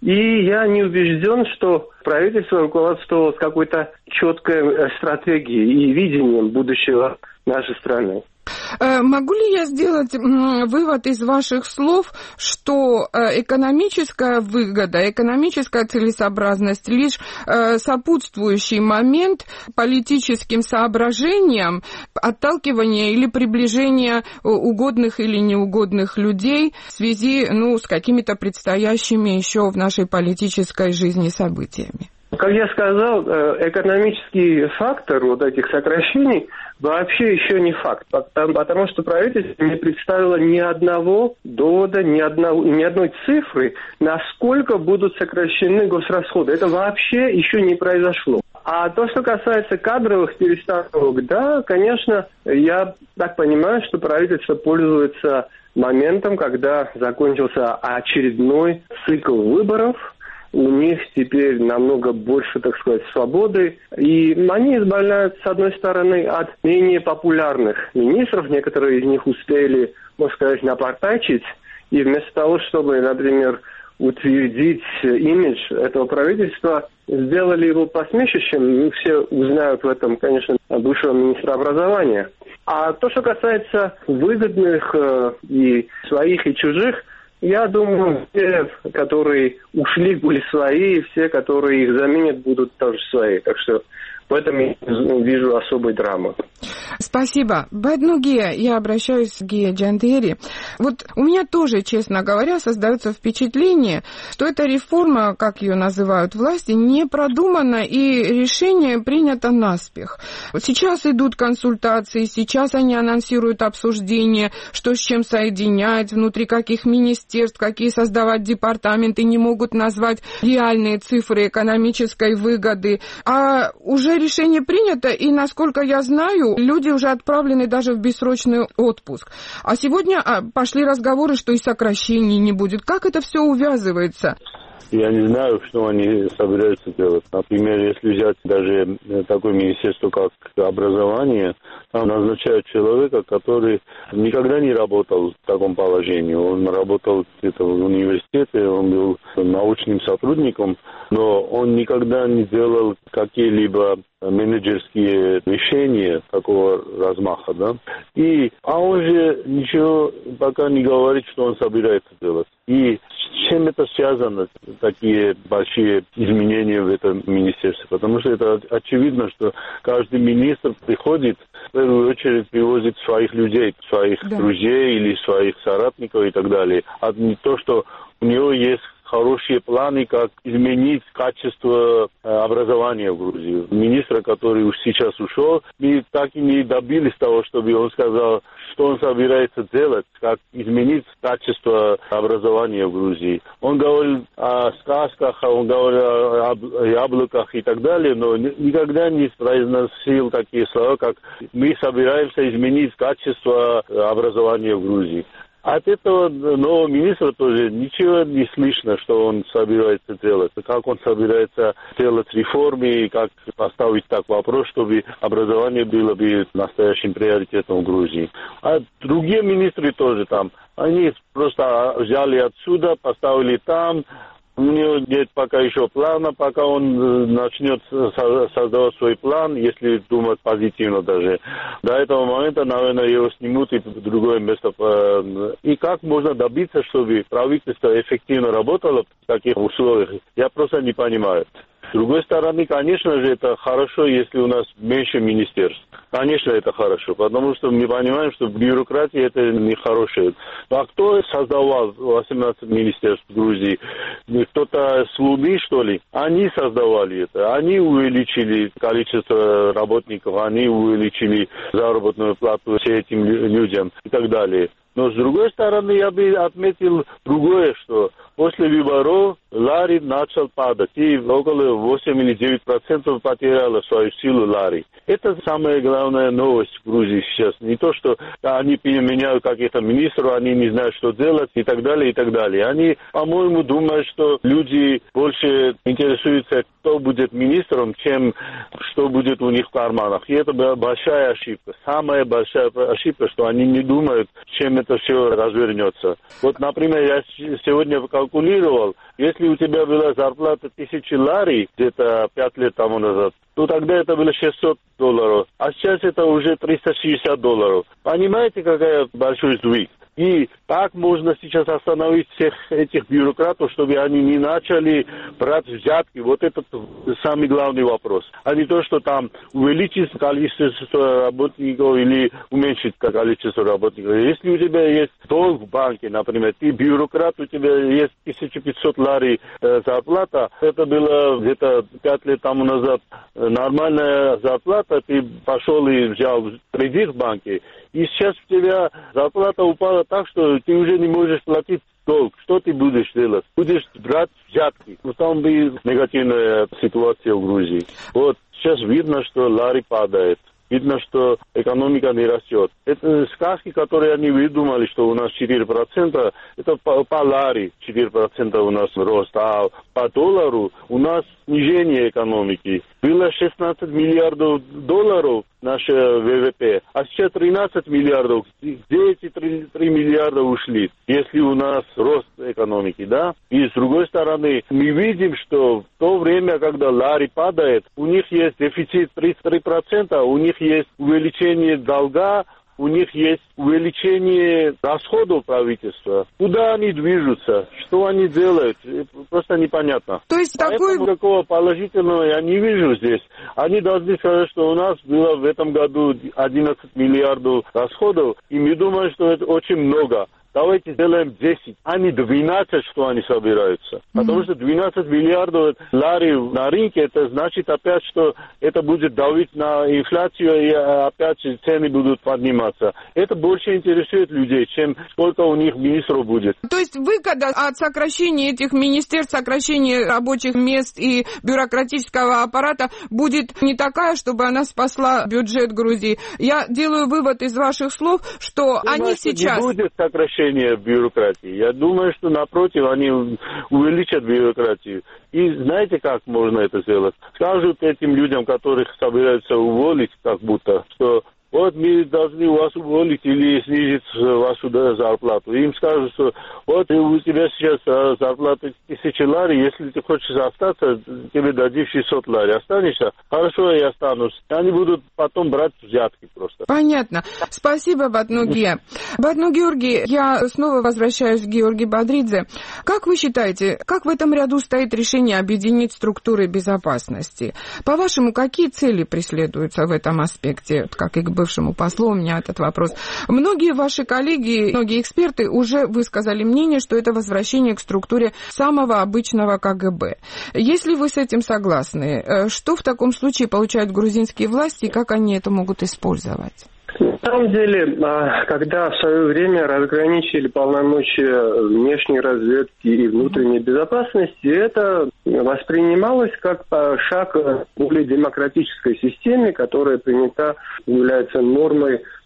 O: И я не убежден, что правительство руководствовалось какой-то четкой стратегией и видением будущего нашей страны.
F: Могу ли я сделать вывод из ваших слов, что экономическая выгода, экономическая целесообразность лишь сопутствующий момент политическим соображениям отталкивания или приближения угодных или неугодных людей в связи ну, с какими-то предстоящими еще в нашей политической жизни событиями?
O: Как я сказал, экономический фактор вот этих сокращений вообще еще не факт, потому что правительство не представило ни одного довода, ни, одного, ни одной цифры, насколько будут сокращены госрасходы. Это вообще еще не произошло. А то, что касается кадровых перестановок, да, конечно, я так понимаю, что правительство пользуется моментом, когда закончился очередной цикл выборов. У них теперь намного больше, так сказать, свободы. И они избавляются, с одной стороны, от менее популярных министров. Некоторые из них успели, можно сказать, напортачить. И вместо того, чтобы, например, утвердить имидж этого правительства, сделали его посмешищем. Все узнают в этом, конечно, бывшего министра образования. А то, что касается выгодных э, и своих, и чужих, я думаю, все, которые ушли, были свои, и все, которые их заменят, будут тоже свои. Так что в этом я вижу особой драмы.
F: Спасибо. Бадну Гия, я обращаюсь к Гия Джандери. Вот у меня тоже, честно говоря, создается впечатление, что эта реформа, как ее называют власти, не продумана и решение принято наспех. Вот сейчас идут консультации, сейчас они анонсируют обсуждение, что с чем соединять, внутри каких министерств, какие создавать департаменты, не могут назвать реальные цифры экономической выгоды. А уже решение принято, и, насколько я знаю, люди уже отправлены даже в бессрочный отпуск. А сегодня пошли разговоры, что и сокращений не будет. Как это все увязывается?
P: Я не знаю, что они собираются делать. Например, если взять даже такое министерство, как образование, там назначают человека, который никогда не работал в таком положении. Он работал где-то в университете, он был научным сотрудником, но он никогда не делал какие-либо менеджерские решения такого размаха, да. И, а он же ничего пока не говорит, что он собирается делать. И с чем это связано, такие большие изменения в этом министерстве? Потому что это очевидно, что каждый министр приходит, в первую очередь привозит своих людей, своих да. друзей или своих соратников и так далее. А не то, что у него есть хорошие планы, как изменить качество образования в Грузии. Министр, который сейчас ушел, мы так и не добились того, чтобы он сказал, что он собирается делать, как изменить качество образования в Грузии. Он говорил о сказках, он говорил о яблоках и так далее, но никогда не произносил такие слова, как «мы собираемся изменить качество образования в Грузии». От этого нового министра тоже ничего не слышно, что он собирается делать, как он собирается делать реформы, как поставить так вопрос, чтобы образование было бы настоящим приоритетом в Грузии. А другие министры тоже там, они просто взяли отсюда, поставили там. У него нет пока еще плана, пока он начнет создавать свой план, если думать позитивно даже. До этого момента, наверное, его снимут и в другое место. И как можно добиться, чтобы правительство эффективно работало в таких условиях, я просто не понимаю. С другой стороны, конечно же, это хорошо, если у нас меньше министерств. Конечно, это хорошо, потому что мы понимаем, что бюрократия это нехорошее. А кто создавал восемнадцать министерств в Грузии? Кто-то с Луны, что ли? Они создавали это. Они увеличили количество работников, они увеличили заработную плату всем этим людям и так далее. Но с другой стороны, я бы отметил другое, что после выборов лари начал падать, и около восемь или девять процентов потеряла свою силу лари. Это самая главная новость в Грузии сейчас. Не то, что они меняют каких-то министров, они не знают, что делать и так далее, и так далее. Они, по-моему, думают, что люди больше интересуются, кто будет министром, чем что будет у них в карманах. И это большая ошибка. Самая большая ошибка, что они не думают, чем это все развернется. Вот, например, я сегодня калькулировал, если у тебя была зарплата тысячи лари где-то пять лет тому назад, то тогда это было шестьсот долларов, а сейчас это уже триста шестьдесят долларов. Понимаете, какой большой сдвиг? И как можно сейчас остановить всех этих бюрократов, чтобы они не начали брать взятки? Вот это самый главный вопрос. А не то, что там увеличить количество работников или уменьшить количество работников. Если у тебя есть долг в банке, например, ты бюрократ, у тебя есть тысяча пятьсот лари э, зарплата, это было где-то пять лет тому назад нормальная зарплата, ты пошел и взял кредит в банке, и сейчас у тебя зарплата упала так, что ты уже не можешь платить долг. Что ты будешь делать? Будешь брать взятки. Ну, там бы негативная ситуация в Грузии. Вот сейчас видно, что лари падает. Видно, что экономика не растет. Это сказки, которые они выдумали, что у нас четыре процента, это по, по лари четыре процента у нас рост, а по доллару у нас снижение экономики. Было шестнадцать миллиардов долларов наше ВВП, а сейчас тринадцать миллиардов. Где эти три миллиарда ушли, если у нас рост экономики, да? И с другой стороны, мы видим, что в то время, когда лари падает, у них есть дефицит тридцать три процента, у них есть увеличение долга, у них есть увеличение расходов правительства. Куда они движутся? Что они делают? Просто непонятно.
F: То есть
P: Поэтому
F: такой...
P: такого положительного я не вижу здесь. Они должны сказать, что у нас было в этом году одиннадцать миллиардов расходов, и мы думаем, что это очень много. Давайте сделаем десять, а не двенадцать, что они собираются. Mm-hmm. Потому что двенадцать миллиардов лари на рынке, это значит опять, что это будет давить на инфляцию, и опять цены будут подниматься. Это больше интересует людей, чем сколько у них министров будет.
F: То есть выгода от сокращения этих министерств, сокращения рабочих мест и бюрократического аппарата будет не такая, чтобы она спасла бюджет Грузии. Я делаю вывод из ваших слов, что
P: Думаю,
F: они
P: что
F: сейчас...
P: не будет сокращения бюрократии. Я думаю, что напротив, они увеличат бюрократию. И знаете, как можно это сделать? Скажут этим людям, которых собираются уволить, как будто, что вот мы должны вас уволить или снизить вашу зарплату. Им скажут, что вот у тебя сейчас зарплата тысяча лари, если ты хочешь остаться, тебе дадим шестьсот лари. Останешься? Хорошо, я останусь. Они будут потом брать взятки просто.
F: Понятно. Спасибо, Батнуге. Батну Георгий, я снова возвращаюсь к Георгию Бодридзе. Как вы считаете, как в этом ряду стоит решение объединить структуры безопасности? По-вашему, какие цели преследуются в этом аспекте, как и к бывшему послу, у меня этот вопрос. Многие ваши коллеги, многие эксперты уже высказали мнение, что это возвращение к структуре самого обычного ка гэ бэ. Если вы с этим согласны, что в таком случае получают грузинские власти и как они это могут использовать?
O: На самом деле, когда в свое время разграничили полномочия внешней разведки и внутренней безопасности, это воспринималось как шаг к более демократической системе, которая принята, является нормой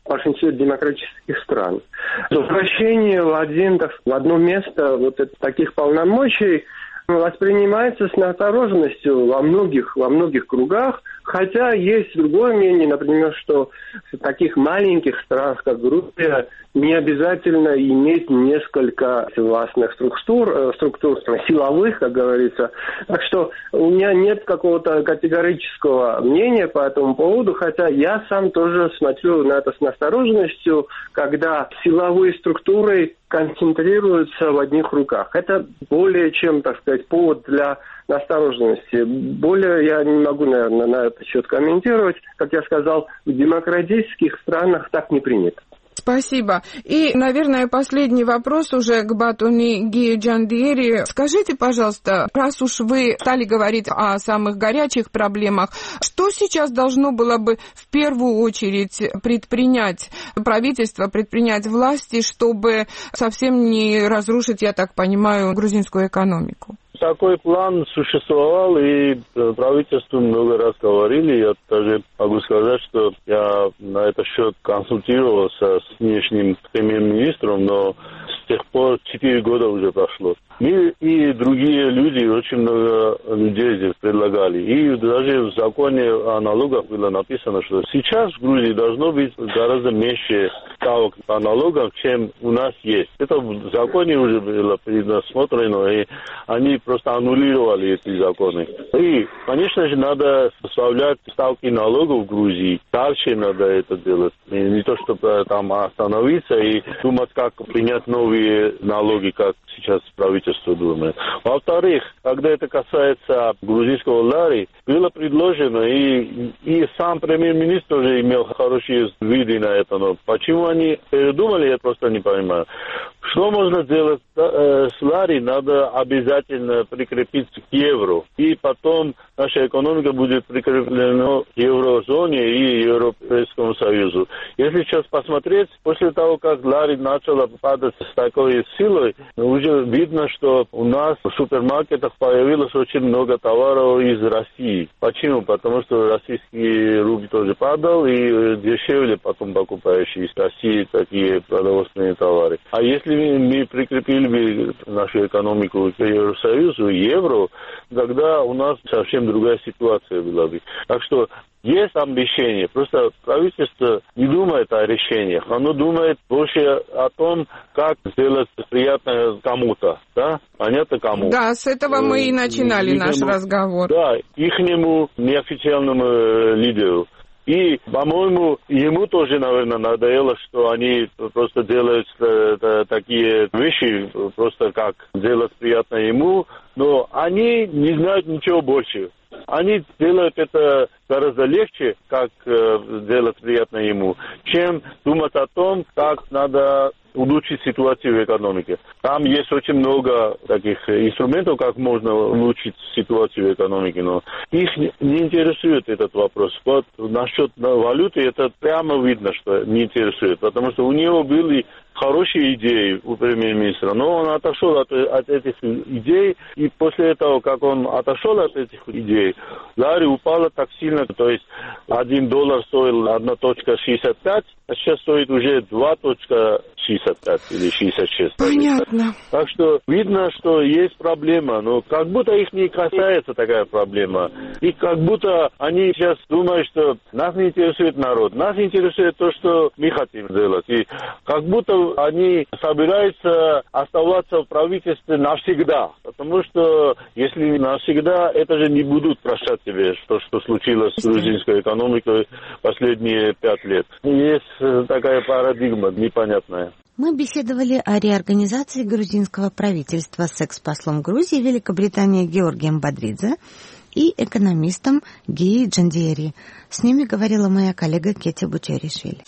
O: в большинстве демократических стран. Возвращение в один, так, в одно место вот это, таких полномочий воспринимается с настороженностью во многих, во многих кругах, хотя есть другое мнение, например, что в таких маленьких странах, как Грузия, не обязательно иметь несколько властных структур, структур силовых, как говорится. Так что у меня нет какого-то категорического мнения по этому поводу, хотя я сам тоже смотрю на это с настороженностью, когда силовые структуры концентрируются в одних руках. Это более чем, так сказать, повод для настороженности. Более я не могу, наверное, на этот счет комментировать. Как я сказал, в демократических странах так не принято.
F: Спасибо. И, наверное, последний вопрос уже к Батуни Гии Джандиери. Скажите, пожалуйста, раз уж вы стали говорить о самых горячих проблемах, что сейчас должно было бы в первую очередь предпринять правительство, предпринять власти, чтобы совсем не разрушить, я так понимаю, грузинскую экономику?
P: Такой план существовал, и правительству много раз говорили. Я даже могу сказать, что я на этот счет консультировался с внешним премьер-министром, но с тех пор четыре года уже прошло. Мы и другие люди, очень много людей здесь предлагали. И даже в законе о налогах было написано, что сейчас в Грузии должно быть гораздо меньше ставок по налогам, чем у нас есть. Это в законе уже было предусмотрено, и они просто аннулировали эти законы. И, конечно же, надо составлять ставки налогов в Грузии. Дальше надо это делать. И не то, чтобы там остановиться и думать, как принять новые налоги, как сейчас правительство думает. Во-вторых, когда это касается грузинского лари, было предложено, и, и сам премьер-министр уже имел хорошие виды на это, но почему они передумали, я просто не понимаю. Что можно сделать э, с лари? Надо обязательно прикрепиться к евро, и потом наша экономика будет прикреплена к еврозоне и Европейскому Союзу. Если сейчас посмотреть, после того, как лари начала падать с такой силой, уже видно, что у нас в супермаркетах появилось очень много товаров из России. Почему? Потому что российский рубль тоже падал, и дешевле потом покупаешь из России такие продовольственные товары. А если мы прикрепили бы нашу экономику к Евросоюзу, евро, тогда у нас совсем другая ситуация была бы. Так что есть амбиции, просто правительство не думает о решениях, оно думает больше о том, как сделать приятное кому-то, да? Понятно, кому?
F: Да, с этого мы и начинали
P: ихнему,
F: наш разговор.
P: Да, ихнему неофициальному лидеру. И, по-моему, ему тоже, наверное, надоело, что они просто делают э, такие вещи, просто как делать приятно ему, но они не знают ничего больше. Они делают это гораздо легче, как э, делать приятно ему, чем думать о том, как надо улучшить ситуацию в экономике. Там есть очень много таких инструментов, как можно улучшить ситуацию в экономике, но их не интересует этот вопрос. Вот насчет валюты это прямо видно, что не интересует, потому что у него были хорошие идеи у премьер-министра, но он отошел от, от этих идей, и после того, как он отошел от этих идей, лари упала так сильно, то есть один доллар стоил одна целая шестьдесят пять, а сейчас стоит уже два целых шестьдесят пять или шестьдесят шесть.
F: Понятно.
P: Так что видно, что есть проблема, но как будто их не касается такая проблема. И как будто они сейчас думают, что нас не интересует народ, нас интересует то, что мы хотим делать. И как будто они собираются оставаться в правительстве навсегда. Потому что если навсегда, это же не будут прощать тебе, то, что случилось с грузинской экономикой последние пять лет. Есть такая парадигма непонятная.
A: Мы беседовали о реорганизации грузинского правительства с экс-послом Грузии в Великобритании Георгием Бодридзе и экономистом Гией Джандиери. С ними говорила моя коллега Кетя Бучеришвили.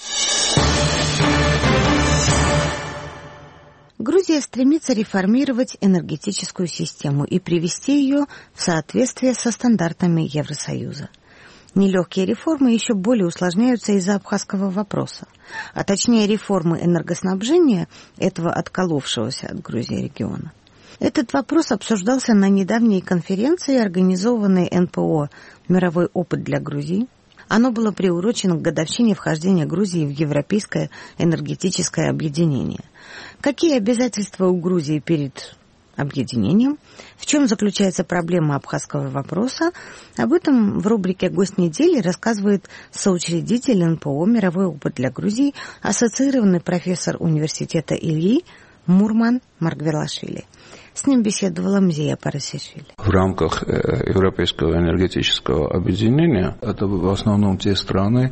A: Грузия стремится реформировать энергетическую систему и привести ее в соответствие со стандартами Евросоюза. Нелегкие реформы еще более усложняются из-за абхазского вопроса, а точнее реформы энергоснабжения этого отколовшегося от Грузии региона. Этот вопрос обсуждался на недавней конференции, организованной эн пэ о «Мировой опыт для Грузии». Оно было приурочено к годовщине вхождения Грузии в Европейское энергетическое объединение. Какие обязательства у Грузии перед объединением? В чем заключается проблема абхазского вопроса? Об этом в рубрике «Гость недели» рассказывает соучредитель эн пэ о «Мировой опыт для Грузии», ассоциированный профессор университета Ильи Мурман Маргвелашвили. С ним беседовала Мзия Парасишвили.
Q: В рамках Европейского энергетического объединения это в основном те страны,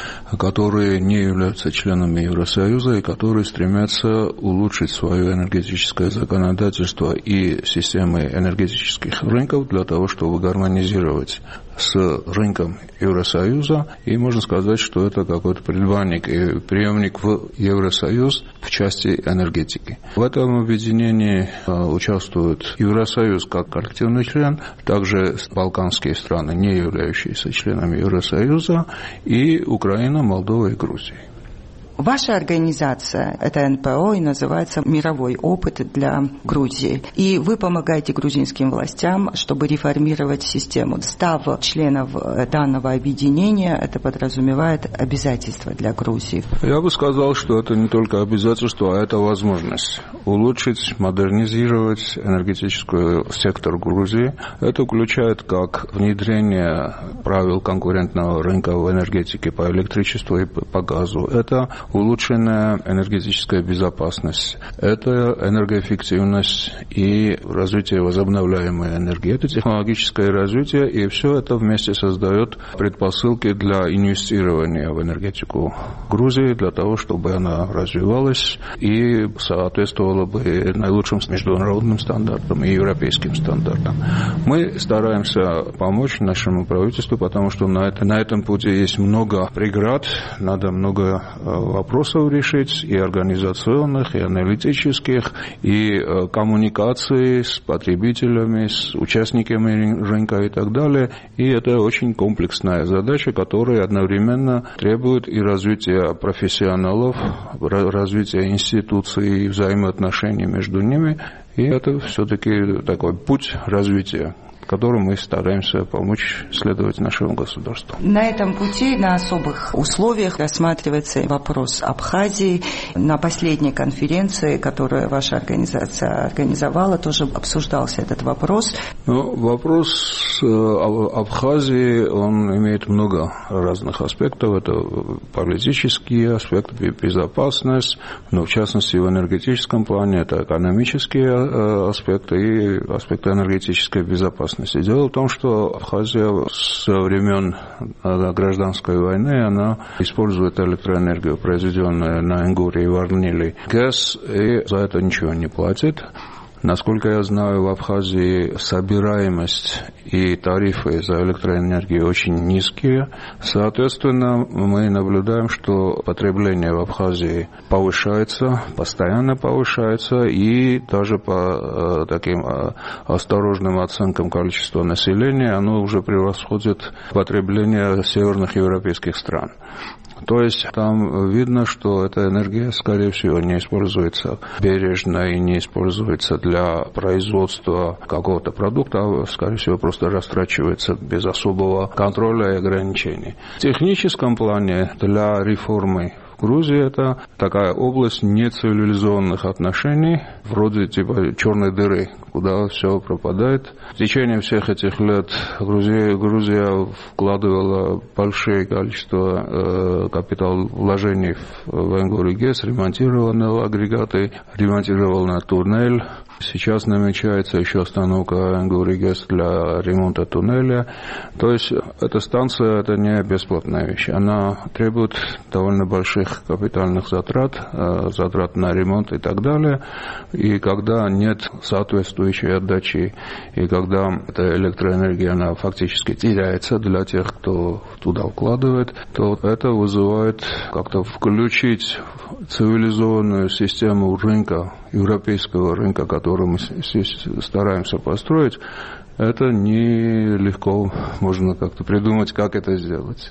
Q: которые не являются членами Евросоюза и которые стремятся улучшить свое энергетическое законодательство и системы энергетических рынков для того, чтобы гармонизировать с рынком Евросоюза. И можно сказать, что это какой-то предбанник и преемник в Евросоюз в части энергетики. В этом объединении участвует Евросоюз как коллективный член, также балканские страны, не являющиеся членами Евросоюза, и Украина, Молдова и Грузия.
R: Ваша организация, это эн пэ о, и называется «Мировой опыт для Грузии». И вы помогаете грузинским властям, чтобы реформировать систему. Став членом данного объединения, это подразумевает обязательства для Грузии.
Q: Я бы сказал, что это не только обязательство, а это возможность улучшить, модернизировать энергетический сектор Грузии. Это включает как внедрение правил конкурентного рынка в энергетике по электричеству и по газу. Это улучшенная энергетическая безопасность, это энергоэффективность и развитие возобновляемой энергии. Это технологическое развитие, и все это вместе создает предпосылки для инвестирования в энергетику Грузии, для того, чтобы она развивалась и соответствовала бы наилучшим международным стандартам и европейским стандартам. Мы стараемся помочь нашему правительству, потому что на, это, на этом пути есть много преград, надо много вопросов решить, и организационных, и аналитических, и коммуникации с потребителями, с участниками рынка и так далее. И это очень комплексная задача, которая одновременно требует и развития профессионалов, развития институций и взаимоотношений между ними. И это все-таки такой путь развития, которым мы стараемся помочь следовать нашему государству.
R: На этом пути, на особых условиях рассматривается вопрос Абхазии. На последней конференции, которую ваша организация организовала, тоже обсуждался этот вопрос.
Q: Ну, вопрос Абхазии, он имеет много разных аспектов. Это политические аспекты, безопасность, но в частности в энергетическом плане это экономические аспекты и аспекты энергетической безопасности. Дело в том, что Абхазия со времен гражданской войны она использует электроэнергию, произведенную на Ингуре и Варниле, ГЭС, и за это ничего не платит. Насколько я знаю, в Абхазии собираемость и тарифы за электроэнергию очень низкие. Соответственно, мы наблюдаем, что потребление в Абхазии повышается, постоянно повышается, и даже по э, таким э, осторожным оценкам количества населения оно уже превосходит потребление северных европейских стран. То есть там видно, что эта энергия, скорее всего, не используется бережно и не используется для производства какого-то продукта, а, скорее всего, просто растрачивается без особого контроля и ограничений. В техническом плане для реформы в Грузии это такая область нецивилизованных отношений, вроде типа черной дыры, куда все пропадает. В течение всех этих лет Грузия, Грузия вкладывала большое количество э, капиталовложений в, в Ингур и ГЭС, ремонтировала агрегаты, ремонтировала туннель. Сейчас намечается еще остановка Ингур и ГЭС для ремонта туннеля. То есть эта станция это не бесплатная вещь. Она требует довольно больших капитальных затрат, затрат на ремонт и так далее. И когда нет соответствующей отдачи, и когда эта электроэнергия она фактически теряется для тех, кто туда вкладывает, то это вызывает как-то включить цивилизованную систему рынка, европейского рынка, который мы стараемся построить, это нелегко, можно как-то придумать, как это сделать.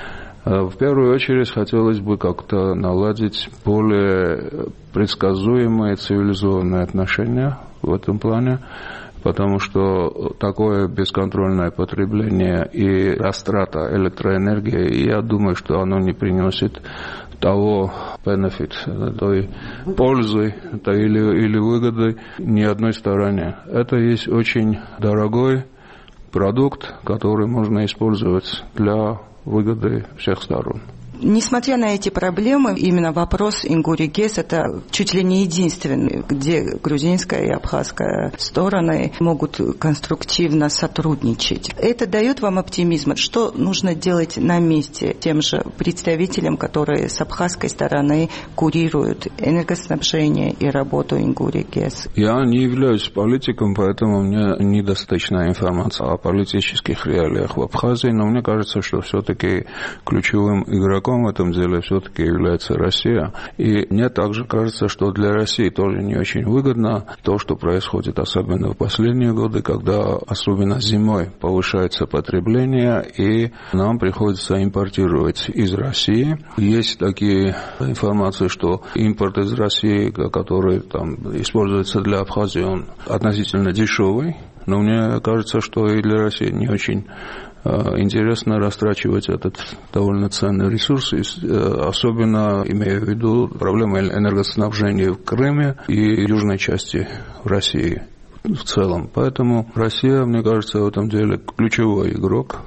Q: В первую очередь хотелось бы как-то наладить более предсказуемые цивилизованные отношения в этом плане, потому что такое бесконтрольное потребление и растрата электроэнергии, я думаю, что оно не приносит того benefit, той пользы той или, или выгоды ни одной стороне. Это есть очень дорогой продукт, который можно использовать для выгоды всех сторон.
R: Несмотря на эти проблемы, именно вопрос Ингури-ГЭС – это чуть ли не единственный, где грузинская и абхазская стороны могут конструктивно сотрудничать. Это дает вам оптимизм? Что нужно делать на месте тем же представителям, которые с абхазской стороны курируют энергоснабжение и работу Ингури-ГЭС?
Q: Я не являюсь политиком, поэтому у меня недостаточная информация о политических реалиях в Абхазии, но мне кажется, что все-таки ключевым игроком в этом деле все-таки является Россия. И мне также кажется, что для России тоже не очень выгодно то, что происходит, особенно в последние годы, когда особенно зимой повышается потребление, и нам приходится импортировать из России. Есть такие информации, что импорт из России, который там используется для Абхазии, он относительно дешевый, но мне кажется, что и для России не очень интересно растрачивать этот довольно ценный ресурс, особенно имея в виду проблемы энергоснабжения в Крыме и южной части России в целом. Поэтому Россия, мне кажется, в этом деле ключевой игрок,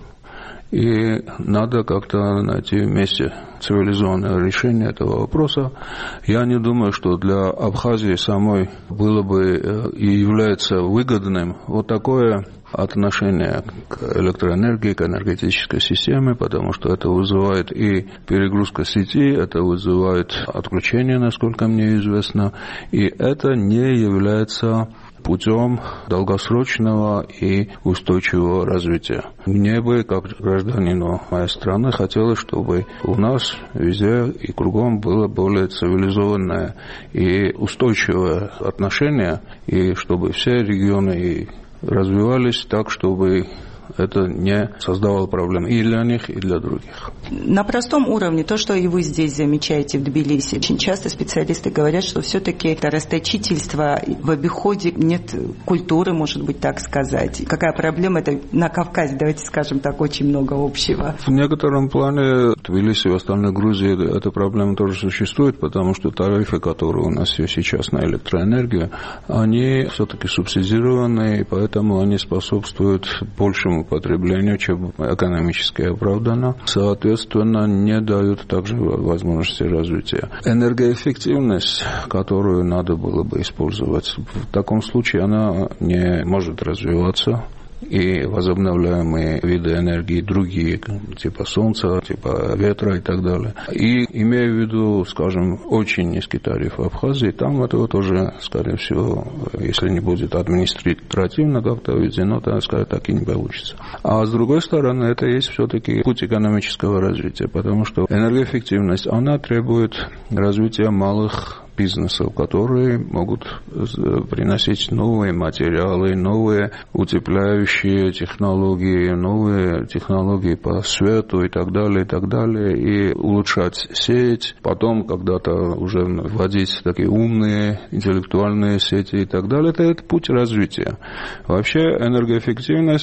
Q: и надо как-то найти вместе цивилизованное решение этого вопроса. Я не думаю, что для Абхазии самой было бы и является выгодным вот такое отношение к электроэнергии, к энергетической системе, потому что это вызывает и перегрузка сети, это вызывает отключение, насколько мне известно, и это не является путем долгосрочного и устойчивого развития. Мне бы, как гражданину моей страны, хотелось, чтобы у нас везде и кругом было более цивилизованное и устойчивое отношение, и чтобы все регионы развивались так, чтобы это не создавало проблем и для них, и для других.
R: На простом уровне, то, что и вы здесь замечаете в Тбилиси, очень часто специалисты говорят, что все-таки это расточительство в обиходе, нет культуры, может быть, так сказать. Какая проблема? Это на Кавказе, давайте скажем так, очень много общего.
Q: В некотором плане в Тбилиси и в остальной Грузии эта проблема тоже существует, потому что тарифы, которые у нас есть сейчас на электроэнергию, они все-таки субсидированы, и поэтому они способствуют большему потреблению, чем экономически оправдано. Соответственно, не дают также возможности развития. Энергоэффективность, которую надо было бы использовать, в таком случае она не может развиваться. И возобновляемые виды энергии, другие, типа солнца, типа ветра и так далее. И имея в виду, скажем, очень низкий тариф в Абхазии, там этого тоже, скорее всего, если не будет административно как-то введено, то, скорее, так и не получится. А с другой стороны, это есть все-таки путь экономического развития, потому что энергоэффективность, она требует развития малых бизнесов, которые могут приносить новые материалы, новые утепляющие технологии, новые технологии по свету и так далее, и так далее, и улучшать сеть, потом когда-то уже вводить такие умные интеллектуальные сети и так далее. Это, это путь развития. Вообще энергоэффективность –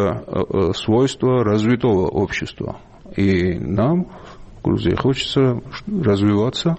Q: это свойство развитого общества. И нам, в Грузии, хочется развиваться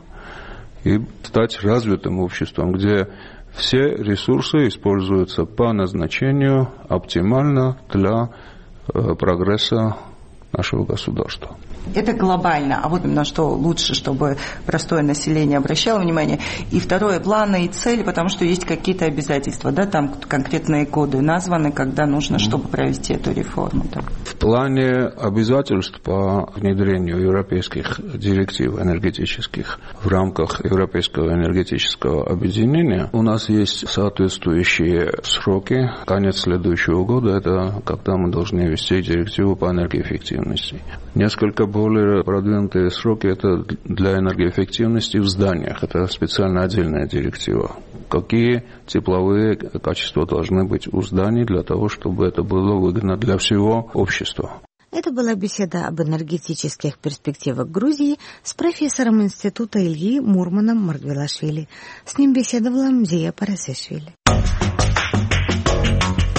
Q: и стать развитым обществом, где все ресурсы используются по назначению оптимально для э, прогресса нашего государства.
R: Это глобально, а вот на что лучше, чтобы простое население обращало внимание. И второе, планы и цели, потому что есть какие-то обязательства, да, там конкретные годы названы, когда нужно, чтобы провести эту реформу. Да.
Q: В плане обязательств по внедрению европейских директив энергетических в рамках Европейского энергетического объединения у нас есть соответствующие сроки. Конец следующего года – это когда мы должны ввести директиву по энергоэффективности. Несколько более продвинутые сроки – это для энергоэффективности в зданиях. Это специально отдельная директива. Какие тепловые качества должны быть у зданий для того, чтобы это было выгодно для всего общества.
A: Это была беседа об энергетических перспективах Грузии с профессором института Ильи Мурманом Мардвелашвили. С ним беседовала Мзия Парасешвили.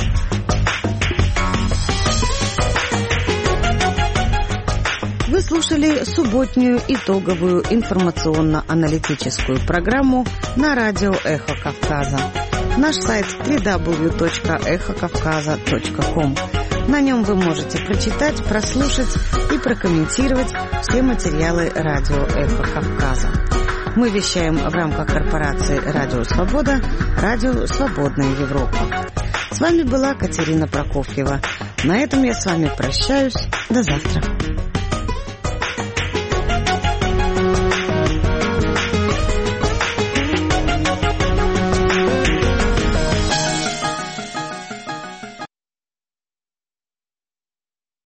A: слушали субботнюю итоговую информационно-аналитическую программу на радио «Эхо Кавказа». Наш сайт дабл ю дабл ю дабл ю точка эхо кавказа точка ком. На нем вы можете прочитать, прослушать и прокомментировать все материалы радио «Эхо Кавказа». Мы вещаем в рамках корпорации «Радио Свобода», «Радио Свободная Европа». С вами была Катерина Прокофьева. На этом я с вами прощаюсь. До завтра.